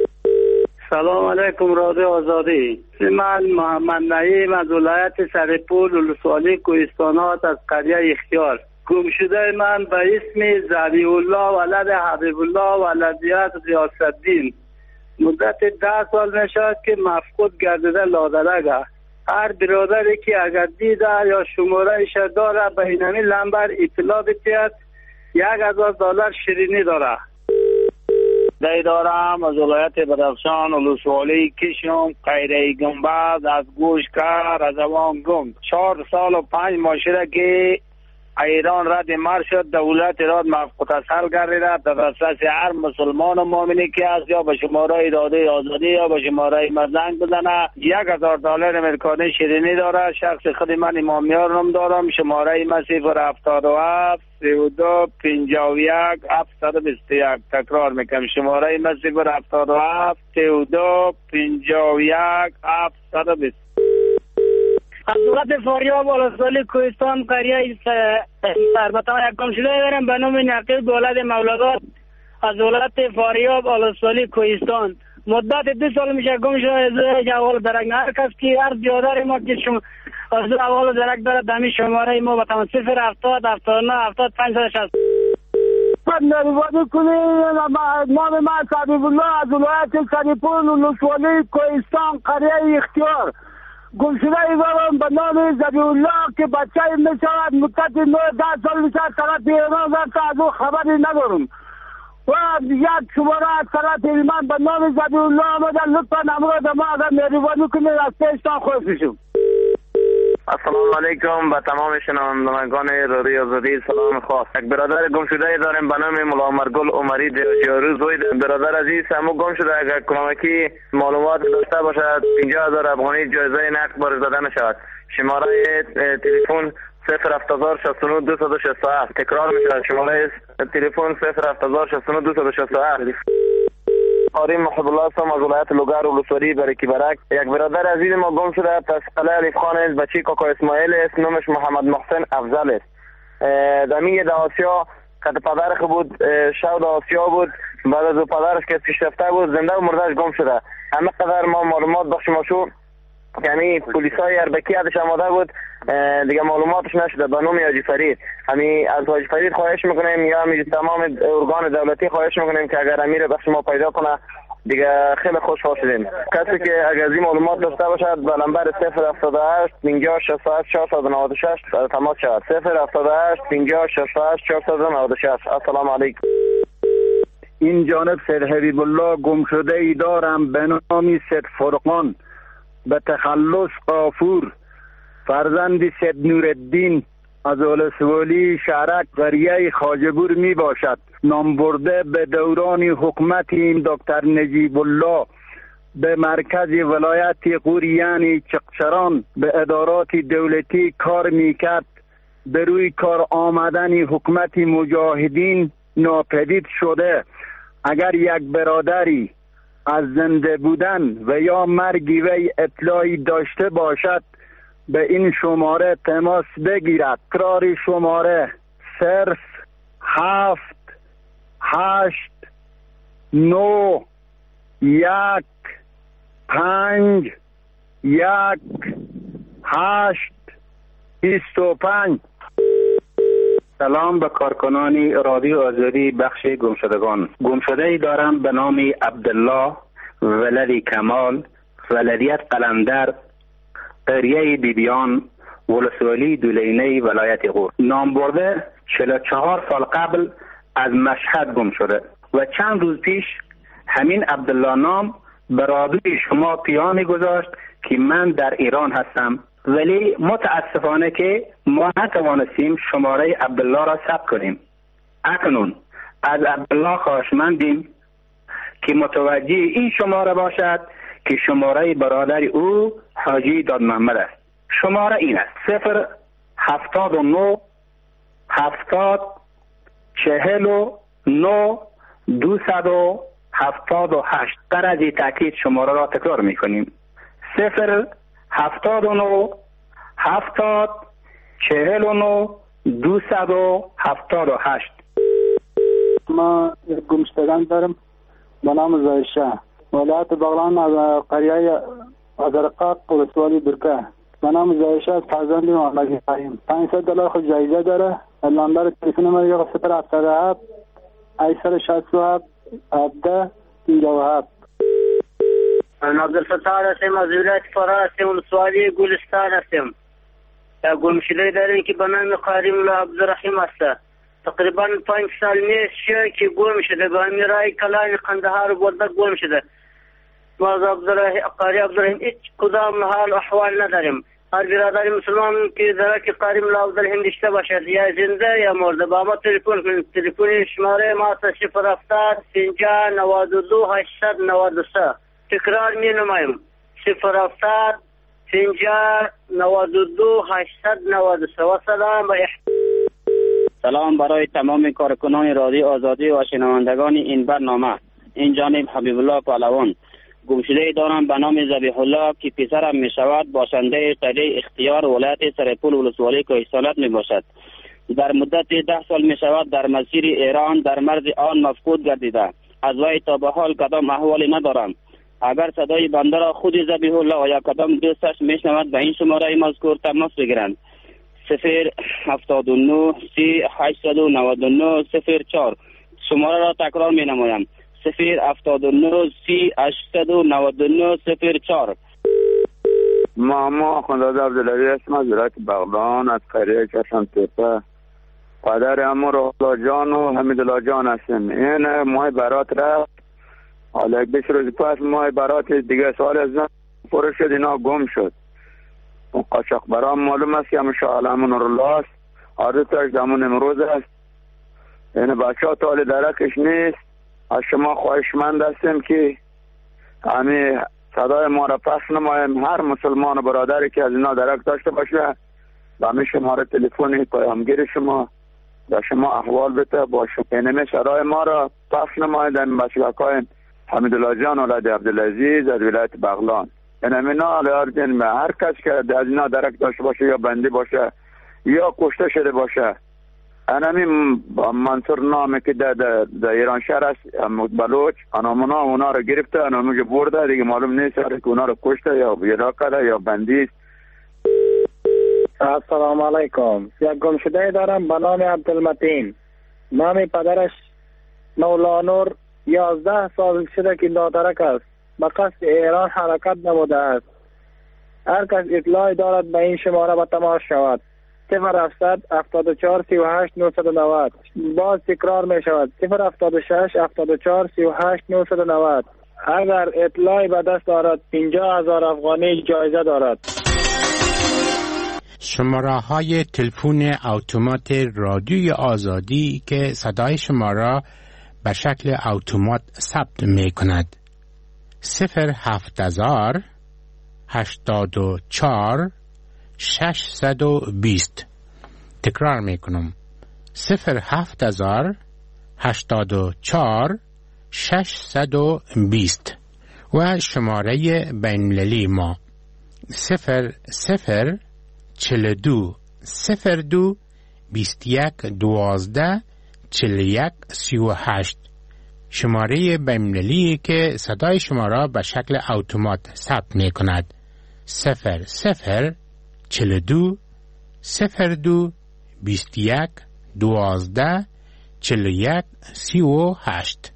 سلام علیکم رادیو آزادی. من محمد نعیم از ولایت سرپور ولسوالی کوهستانات از قریه اختیار. گم شده من به اسم زبیح الله ولد حبیب الله ولدیت غیاث‌الدین. مدت ده سال نشد که مفقود گردیده لادرگه. هر برادری که اگر دیده یا شماره ایش داره به اینمی لنبر اطلاع بتید. یک هزار دلار شیرینی داره. دی دارم از ولایت بدخشان ولسوالی کشم قیره گنبد از گوش کر از اوان گم. چهار سال و پنج ماه شده که ایران رد مر شد. دولت ایران مفقود از حل گردیده. در دسترس هر مسلمان و مؤمنی که هست یا به شماره داده آزادی یا به شماره مزنگ بزنه. یک هزار دلار امریکانی شیرینی داره. شخص خود من امامیار نام دارم. شماره من صفر هفتاد و هفت سی و دو پنجاه و یک هفتصد و بیست و یک. تکرار میکنم شماره من صفر هفتاد و هفت سی و دو پنجاه و یک هفتصد و بیست. از دولت فاریاب ولسوالی کوهستان قریه سربطان یک گم شده دارم به نام نقیب ولد مولادات از دولت فاریاب ولسوالی کوهستان. مدت دو سال میشه گم شده. از جوال درک هر کس که هر بیادر ما که شما از جوال درک داره دمی شماره ما به تمام صفر هفتاد هفتاد و نه هفتاد پنج صد و شصت. من نریوانی کنی نام من حبیب الله از ولایت سرپور ولسوالی کوهستان قریه اختیار. گم شده ایوارم به نام زبیح الله که بچه می شود. مدت نه ده سال می شود طرف ایران رفته، از او خبری ندارم. و یک شماره از طرف ایران به نام زبیح الله آمده. لطفا امروز ما اگر مهربانی کنید از پیشتان خوش بشم. السلام علیکم به تمام شنوندگان رادیو آزادی سلام خاص. یک برادر گم شده داریم به نام مولا عمرگل عمری دیاروز. برادر عزیز همو گم شده. اگر کمکی معلومات داشته باشد پنجاه هزار افغانی جایزه نقد بار داده نشود. شماره تلفن صفر هفت هزار شصت و نه دویست و شصت و هفت. تکرار میشود شماره تلفن صفر هفت هزار شصت و نه دویست و شصت و هفت. آریم محمد الله هستم از ولایت لوگر ولسوالی برکی برک. یک برادر عزیز ما گم شده. پسقله علیف خان است. بچه کاکا اسماعیل است. نامش محمد محسن افضل است. دمیه در آسیا که پدرش بود شود آسیا بود. بعد از او پدرش که پیشرفته بود زنده و مردهش گم شده. همه قدر ما معلومات داشتیم شو یعنی پلیسای اربکی ازش آماده بود دیگه معلوماتش نشده به نام حاجی فرید. همین از حاجی فرید خواهش میکنیم یا همین تمام ارگان دولتی خواهش میکنیم که اگر امیر بخش ما پیدا کنه دیگه خیلی خوشحال شدیم. کسی که اگر از این معلومات داشته باشد به نمبر صفر هفتاد و هشت پنجاه شصت و هشت چهارصد و نود و شش تماس شود. صفر هفتاد و هشت پنجاه شصت و هشت چهارصد و نود و شش. السلام علیکم. این جانب سید حبیب الله گم شده ای دارم به نام سید فرقان به تخلص قافور فرزند سید نورالدین از ولسوالی شهرک قریه خواجه‌بور می باشد. نام برده به دوران حکومت این دکتر نجیب الله به مرکز ولایت قور یعنی چقچران به ادارات دولتی کار میکرد. به روی کار آمدن حکومت مجاهدین ناپدید شده. اگر یک برادری از زنده بودن و یا مرگ وی اطلاعی داشته باشد به این شماره تماس بگیرد. تکرار شماره صرف هفت هشت نو یک پنج یک هشت بیست و پنج. سلام به کارکنان رادیو آزادی بخش گمشدگان. گمشده ای دارم به نام عبدالله ولدی کمال، ولدیت قلندر، قریه بیبیان، ولسوالی دولینه ولایت غور. نام برده چهل و چهار سال قبل از مشهد گم شده و چند روز پیش همین عبدالله نام به رادیوی شما پیامی گذاشت که من در ایران هستم، ولی متاسفانه که ما نتوانستیم شماره عبدالله را ثبت کنیم. اکنون از عبدالله خواهشمندیم که متوجه این شماره باشد که شماره برادر او حاجی داد محمد است. شماره این است: صفر هفتاد و نو هفتاد چهل و نو دوصد و هفتاد و هشت. در از تاکید شماره را تکرار می کنیم: صفر هفتاد و نو هفتاد چهل و نو دوصد و هفتاد و هشت. ما یک گمشدگان دارم به نام زایشه، ولایت بغلان، از قریه ازرقاق ولسوالی برکه. به نام زایشه از فرزند محمد ابراهیم. پانصد دلار خود جایزه داره. نمبر تلفن ما صفر هفتاد و هفت هشتصد و شصت و هفت هفده پنجاه و هفت. من عبدالفتاح هستم، از ولایت فرا هستم، ولسوالی گلستان هستم. یا گمشده داریم که به نام قاری مولا عبدالرحیم است. تقریبا پنج سال نیست شد که گم شده به امیرای کلان قندهار بردک گم شده. ما از قاری عبدالرحیم هیچ کدام حال احوال نداریم. هر برادر مسلمان که درک قاری مولا عبدالرحیم داشته باشد، یا زنده یا مرده، با ما تلفن کنید. تلفن شماره ما صفر هفتاد پنجاه نود و دو هشتصد و نود و سه. تکرار می نمایم: صفر هفتاد پنجاه نود و دو هشتصد و نود و سه. و سلام به سلام برای تمام کارکنان رادیو آزادی و شنوندگان این برنامه. این جانب حبیب الله پهلوان. گمشده دارم به نام ذبیح الله که پسرم می شود، باشنده قریه اختیار ولایت سرپول ولسوالی کوهستانات می باشد. در مدت ده سال می شود در مسیر ایران در مرز آن مفقود گردیده. از وی تا به حال کدام احوالی ندارم. اگر صدای بنده را خود ذبیح الله و یا کدام دوستش می شنود به این شماره مذکور تماس بگیرند: صفر هفتاد و نو سی هشتصد و نود و نه صفر چهار. شماره را تکرار می نمایم: صفر هفتاد و نو سی هشتصد و نود و نه صفر چهار. محمد آخوندزاده عبدالعزیز هستم، از ولایت بغلان، از قریه چشم تپه. پدر امو روح‌الله جان و حمیدالله جان هستم. این ماه برات رفت، حالا یک بیست روز پس ماه برات دیگه سال از زن پرش شد، اینا گم شد. قاچاق برام معلوم است که همون شاه عالم نورالله است، آرزوش دامون امروز است. این بچه ها تالی درکش نیست. از شما خواهشمند هستیم که همین صدای ما را پخش نماییم. هر مسلمان و برادری که از اینا درک داشته باشه با همین شماره تلفنی پیامگیر شما با شما احوال بده باشه. اینمی صدای ما را پخش نمایید. این بچگاکای حمیدالله جان ولد عبدالعزیز از ولایت بغلان. اینمی نه علیاردین به هر کس که از اینا درک داشته باشه یا بندی باشه یا کشته شده باشه. اینمی منصور نامی که در در ایران شهر است بلوچ انامونا اونا رو گرفته، انامونا برده، دیگه معلوم نیست که اونا رو کشته یا بیرا کرده یا بندی است. السلام علیکم. یک گمشده دارم به نام عبدالمتین. نام پدرش مولانور یازده سال شده که نادرک است. به قصد ایران حرکت نموده است. هر کس اطلاعی دارد به این شماره به تماس شود: صفر هفتصد هفتاد و چهار سی و هشت نهصد و نود. باز تکرار می شود: صفر هفتاد و شش هفتاد و چهار سی و هشت نهصد و نود. اگر اطلاعی به دست دارد پنجاه هزار افغانی جایزه دارد. شماره های تلفن اتومات رادیوی آزادی که صدای شما را به شکل اتومات ثبت می کند: صفر هفت هزار هشتاد و چهار ششصد و بیست. تکرار می کنم: صفر هفت هزار هشتاد و چهار ششصد و بیست و شماره بین‌المللی ما صفر صفر چهل دو صفر دو بیست یک دوازده چهل یک سی و هشت. شماره بین‌المللی که صدای شما را به شکل اتومات ثبت می کند. صفر صفر چهل دو صفر دو بیست یک دوازده چهل یک سی و هشت.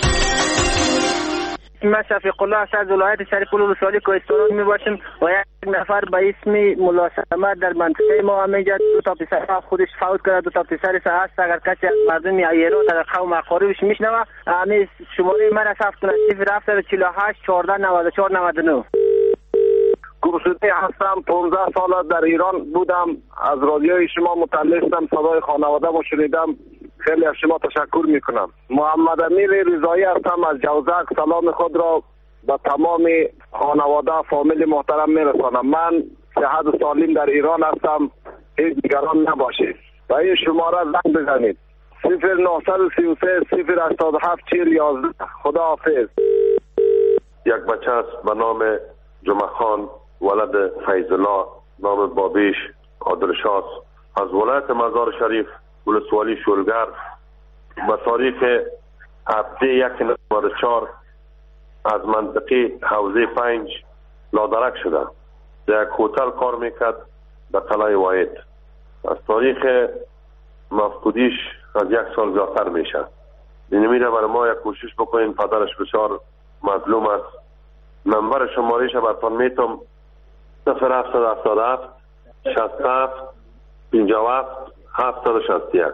من شفیق الله از ولایت شریف ولسوالی کوهستان می باشم و یک نفر به اسم ملا صمد در منطقه ما همینجا دو تا پسر خودش فوت کرده، دو تا پسرش هست. اگر کسی از مردم ایران در قوم اقاربش میشنوه همین شماره من را ثبت کنه صفر هفت چهل و هشت چهارده نود و چهار نود و نه. گمشده هستم، پانزده سال در ایران بودم. از رادیوی شما مطلع شدم، صدای خانواده ما شنیدم. خیلی از شما تشکر میکنم. محمد امیر رضایی هستم از جوزک. سلام خود را به تمام خانواده فامیل محترم میرسانم. من صحت و سالم در ایران هستم، هیچ نگران نباشید. و این شماره زنگ بزنید صفر نه سه سه صفر هشتاد و هفت چهل یازده. خدا حافظ. یک بچه است به نام جمعه خان ولد فیض الله نام بابیش عادلشاس از ولایت مزار شریف ولسوالی شولگر به تاریخ هفته یک نود و چهار از منطقه حوزه پنج لادرک شده. در یک هتل کار میکرد به قلعه واحد. از تاریخ مفقودیش از یک سال زیادتر میشه. این میره برای ما یک کوشش بکنین. پدرش بسیار مظلوم است. نمبر شمارهش براتون میتم صفر هفت هفتاد و هفت شصت و هفت پنجاه و هفت هفتصد و شصت و یک.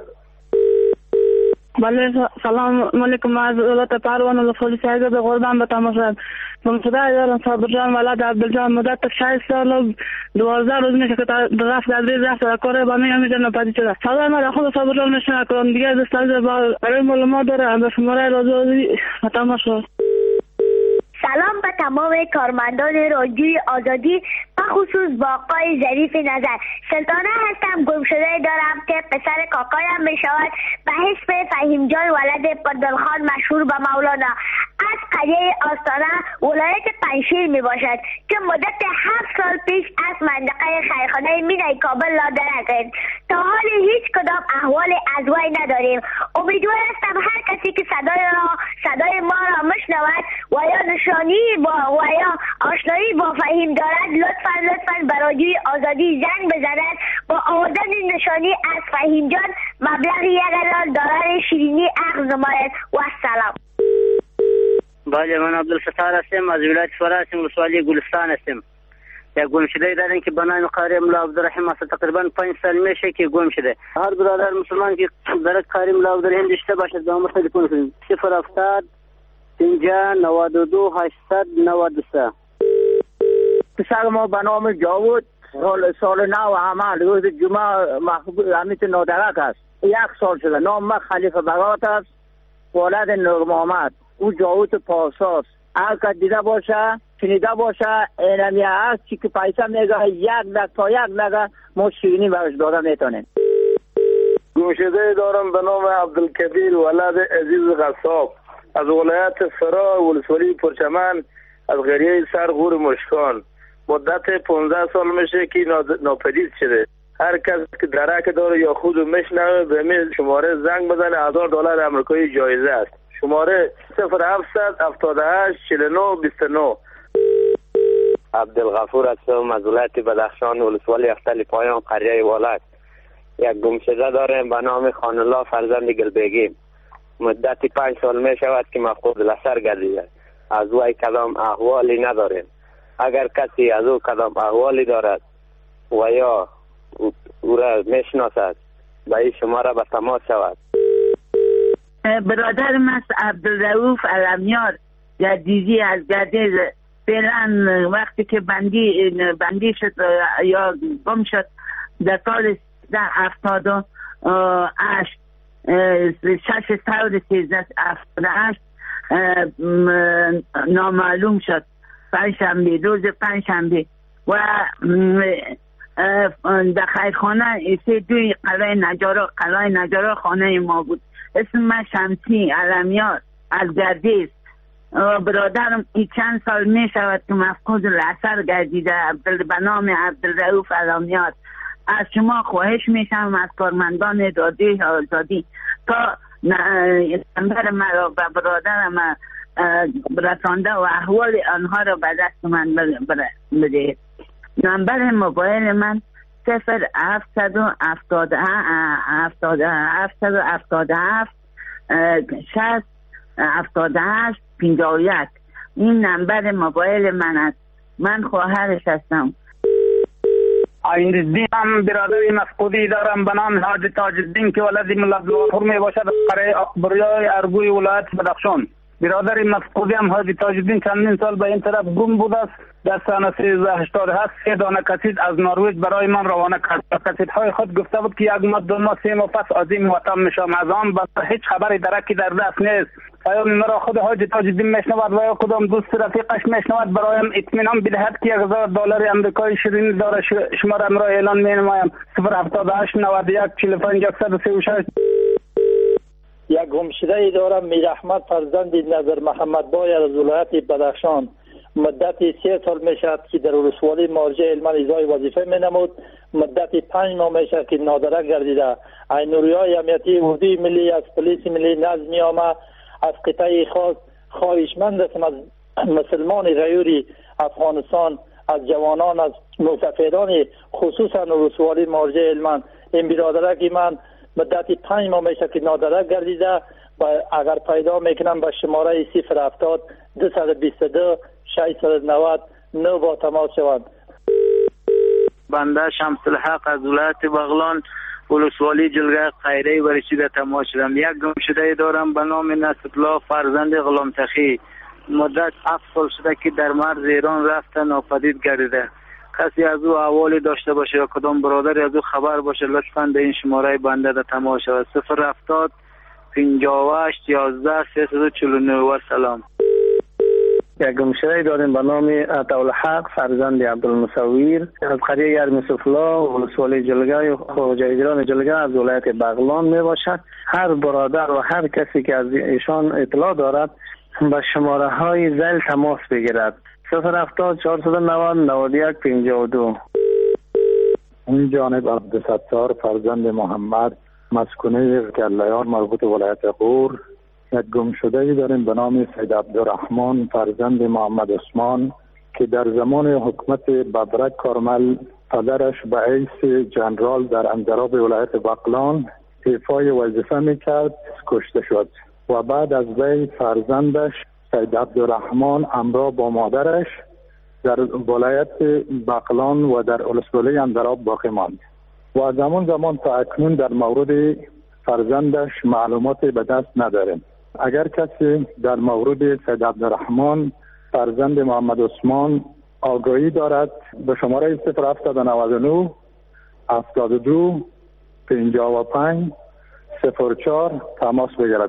بله سلام علیکم. از ولایت پروان ولسوالی سایگه به قربان به تماشا منصده دارم. صابر جان ولد عبدالجان مدت شش سال دوازده روز میشه که رفت تدریس رفت در کار با میگم میجا نپدید شده. صدا ما خود صابر جان نشنه کنم دیگه دستاویز با برای معلومات داره به شماره رادیویی به تماشا. سلام به تمام کارمندان رادیوی آزادی، بخصوص با آقای ظریف نظر. سلطانه هستم، گمشده دارم که پسر کاکایم می شود به حسب فهیم جان ولد پردلخان مشهور به مولانا از قریه آستانه ولایت پنشیر می باشد که مدت هفت سال پیش از منطقه خیرخانه مینای کابل لادرک. تا حال هیچ کدام احوال از وی نداریم. امیدوار هستم هر کسی که صدای را صدای ما را مشنود و یا نشانی با و یا آشنایی با فهیم دارد لطفا لطفا به رادیوی آزادی زنگ بزند با آوردن نشانی از فهیم جان مبلغی یک هزار دلار شیرینی عقد نماید. و السلام. بله من عبدالستار هستم از ولایت فرا هستم ولسوالی گلستان هستم. یک گم شده دارن که بنای قاری مولا عبدالرحیم است. تقریبا پنج سال میشه که گم شده. هر برادر مسلمان که در قاری مولا عبدالرحیم داشته باشد به ما تلفن کنید صفر هفتاد پنجاه نود و دو هشتصد نود و سه. پسر ما به نام جاوود سال سال نو عمل روز جمعه محبوب امیت نادرک است. یک سال شده. نام ما خلیفه بغات است ولد نور محمد. او جاوود پاساس. هر که دیده باشه شنیده باشه اینمی هست چی که پیسه میگه یک دک تا یک دک ما شیرینی برش داده میتونیم. گمشده دارم به نام عبدالکبیر ولد عزیز غصاب از ولایت فرا ولسوالی پرچمن از قریه سرغور مشکان. مدت پانزده سال میشه که ناپدید شده. هر کس که درک داره یا خود میشنوه به می شماره زنگ بزنه. هزار دلار امریکایی جایزه است. شماره صفر هفتصد هفتاد و هشت چهل و نه بیست و نه. عبدالغفور هستم از ولایت بدخشان ولسوالی اختل پایان قریه والک. یک گمشده داریم به نام خان الله فرزند گلبگی. مدت پنج سال می شود که مفقود لسر گردیده. از وی کدام احوالی نداریم. اگر کسی از او کدام احوالی دارد و یا او را میشناسد به این شماره به تماس شود. برادرم است عبدالرؤوف علمیار جدیدی از گردیز. فعلا وقتی که بندی بندی شد یا گم شد در سال هفتاد و هشت شش سال سیزده هفتاد و هشت نامعلوم شد. پنجشنبه روز پنجشنبه و در خیرخانه سه دوی قلعه نجارا قلعه نجارا خانه ما بود. اسم من شمسی علمیار از گردیز. برادرم این چند سال می شود که مفقود الاثر گردیده به نام عبدالرؤوف علامیات. از شما خواهش میشم از کارمندان رادیوی آزادی تا نمبر مرا و برادرم رسانده و احوال آنها را به دست من بدهید. نمبر موبایل من صفر هفتصد و هفتاد و هفت شصت هفتاد و هشت پنجاه و یک. این نمبر موبایل من است. من خواهرش هستم. آیندین هم برادری مفقودی دارم به نام حاج تاج الدین که ولد ملا عبدالغفور می باشد از قریه اکبریای ارگوی ولایت بدخشان. برادر مفقودی هم حاج تاج الدین چندین سال به این طرف گم بوده است. در سال سیزده هشتاد و هشت سه دانه کسید از نروژ برای من روانه کرد. کسیدهای خود گفته بود که یک ماه دو ماه سه ماه پس از این وطن میشم. از آن بعد هیچ خبری درکی در دست نیست. پیام مرا خود حاج تاج الدین میشنود و یا کدام دوست رفیقش میشنود برایم اطمینان بدهد که یک هزار دلار آمریکایی شیرین داره. شماره را اعلان مینمایم صفر هفتاد و هشت نود و یک چهل و پنج صد و سی و شش. یک گمشده ای دارم میر احمد فرزند نظر محمد بای از ولایت بدخشان. مدت سه سال می شود که در ولسوالی مارجه علما اجرای وظیفه می نمود. مدت پنج ماه می شود که نادرک گردیده. عینوریای امنیتی اردوی ملی از پلیس ملی نظمی آمد از قطعه خاص خواهشمند هستم از مسلمان غیوری افغانستان، از جوانان، از مسافران خصوصا ولسوالی مارجه علما این برادرک من مدت پنج ماه می شود که نادرک گردیده و اگر پیدا میکنم به شماره صفر هفتاد دویست و بیست و دو ششصد و نود نه با تماس شوند. بنده شمس الحق از ولایت بغلان ولسوالی جلگه خیره و رشید تماس شدم. یک گمشده دارم به نام نصرالله فرزند غلام تخی. مدت هفت سال شده که در مرز ایران رفته ناپدید گردیده. کسی از او احوالی داشته باشه یا کدام برادری از او خبر باشه لطفاً به این شماره بنده در تماس شود. صفر هفتاد پنجاه و هشت یازده سیصد و چهل و نه. و سلام. یک گمشده داریم به نام عطاالحق فرزند عبدالمصور از قریه یرم سفلا ولسوالی جلگه خواجه اجران جلگه از ولایت بغلان می باشد. هر برادر و هر کسی که از ایشان اطلاع دارد به شماره های ذیل تماس بگیرد. صفر هفتاد چهارصد و نود نود و یک پنجاه و دو. این جانب عبدالستار فرزند محمد مسکونه گلیان مربوط ولایت غور. یک گمشده داریم به نام سید عبدالرحمن فرزند محمد عثمان که در زمان حکومت ببرک کارمل پدرش به حیث جنرال در اندراب ولایت بغلان ایفای وظیفه میکرد، کشته شد و بعد از وی فرزندش سید عبدالرحمن همراه با مادرش در ولایت بغلان و در ولسوالی اندراب باقی ماند و از همون زمان تا اکنون در مورد فرزندش معلومات به دست نداریم. اگر کسی در مورد سید عبدالرحمن فرزند محمد عثمان آگاهی دارد به شماره صفر هفتصد و نود و نه هفتاد و دو پنجاه و پنج صفر چهار تماس بگیرد.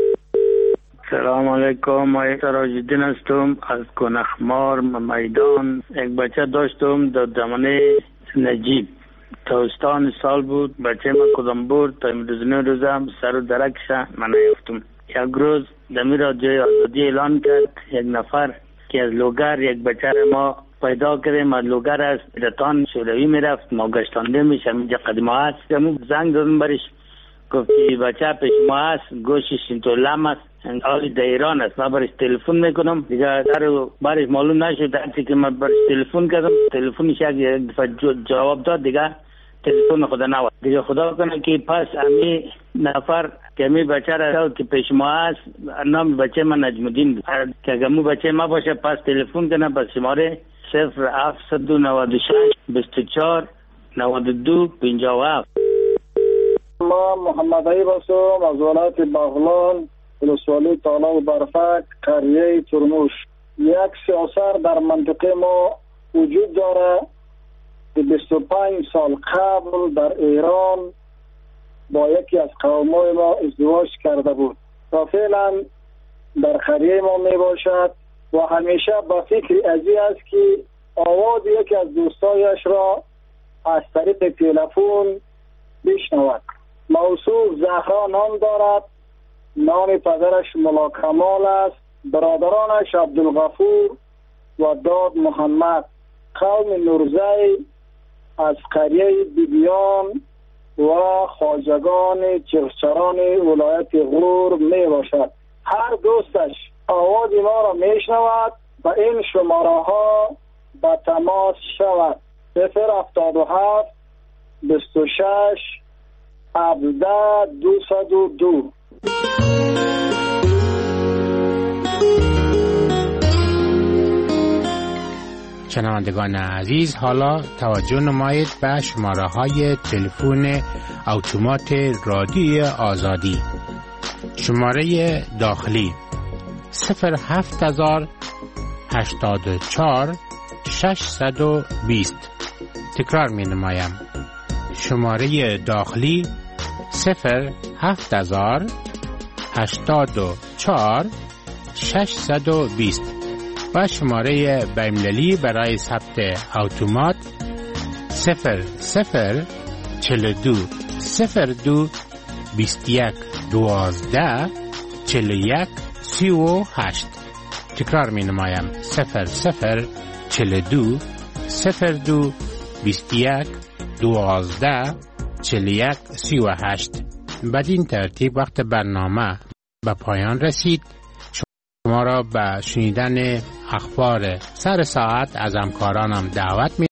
سلام علیکم. ما سراج الدین هستم از کنخمار میدان. یک بچه داشتم در زمانه نجیب تاستان سال بود. بچه ما کدام بود تا امروز نه روزم سر و درکش من نیفتم. یک روز دمی را جای آزادی اعلان کرد. یک نفر که از لوگر یک بچه ما پیدا کردیم از لوگر از رتان شوروی میرفت ما گشتانده میشم اینجا قدیمه هست. زنگ دادم برش گفت که بچه پیش ما هست گوشش اینطور لم است حالی در ایران است. من برش تلفن میکنم دیگه در برش معلوم نشد. هرچی که من برش تلفن کردم تلفنش یک دفعه جواب داد دیگه تلفن خدا نواد دیگه. خدا کنه که پس امی نفر که امی بچه را که پیش ما هست نام بچه من نجم الدین بود که امی بچه ما باشه پس تلفن کنه پس شماره صفر هفتصد و نود و شش بیست و چهار نود و دو پنجاه و هفت. ما محمد عیب هستم از ولایت بغلان ولسوالی تالاب برفک قریه ترموش. یک سیاسر در منطقه ما وجود داره که بیست و پنج سال قبل در ایران با یکی از قومای ما ازدواج کرده بود تا فعلا در قریه ما می باشد و همیشه با فکر ازی است که آواز یکی از دوستایش را از طریق تلفن بشنود. موصوف زهرا نام دارد نام پدرش ملا کمال است. برادرانش عبدالغفور و داد محمد. قوم نورزی از قریه بیبیان و خواجگان چرچران ولایت غور می باشد. هر دوستش آواز ما را می شنود و این شماره ها به تماس شود. صفر هفتاد و هفت بیست و شش هفده دویست و دو. شنوندگان عزیز، حالا توجه نمایید به شماره های تلفن اتومات رادیوی آزادی. شماره داخلی صفر هفت هزار هشتاد و چهار ششصد و بیست. تکرار می نمایم. شماره داخلی صفر هفت هزار هشتاد و چهار ششصد و بیست و شماره بین‌المللی برای ثبت اتومات صفر صفر چهل و دو صفر دو بیست و یک دوازده چهل و یک سی و هشت. تکرار می نمایم. صفر صفر چهل و دو صفر دو بیست و یک دوازده چهل و یک سی و هشت. بدین ترتیب وقت برنامه به پایان رسید. شما را به شنیدن اخبار سر ساعت از همکارانم دعوت می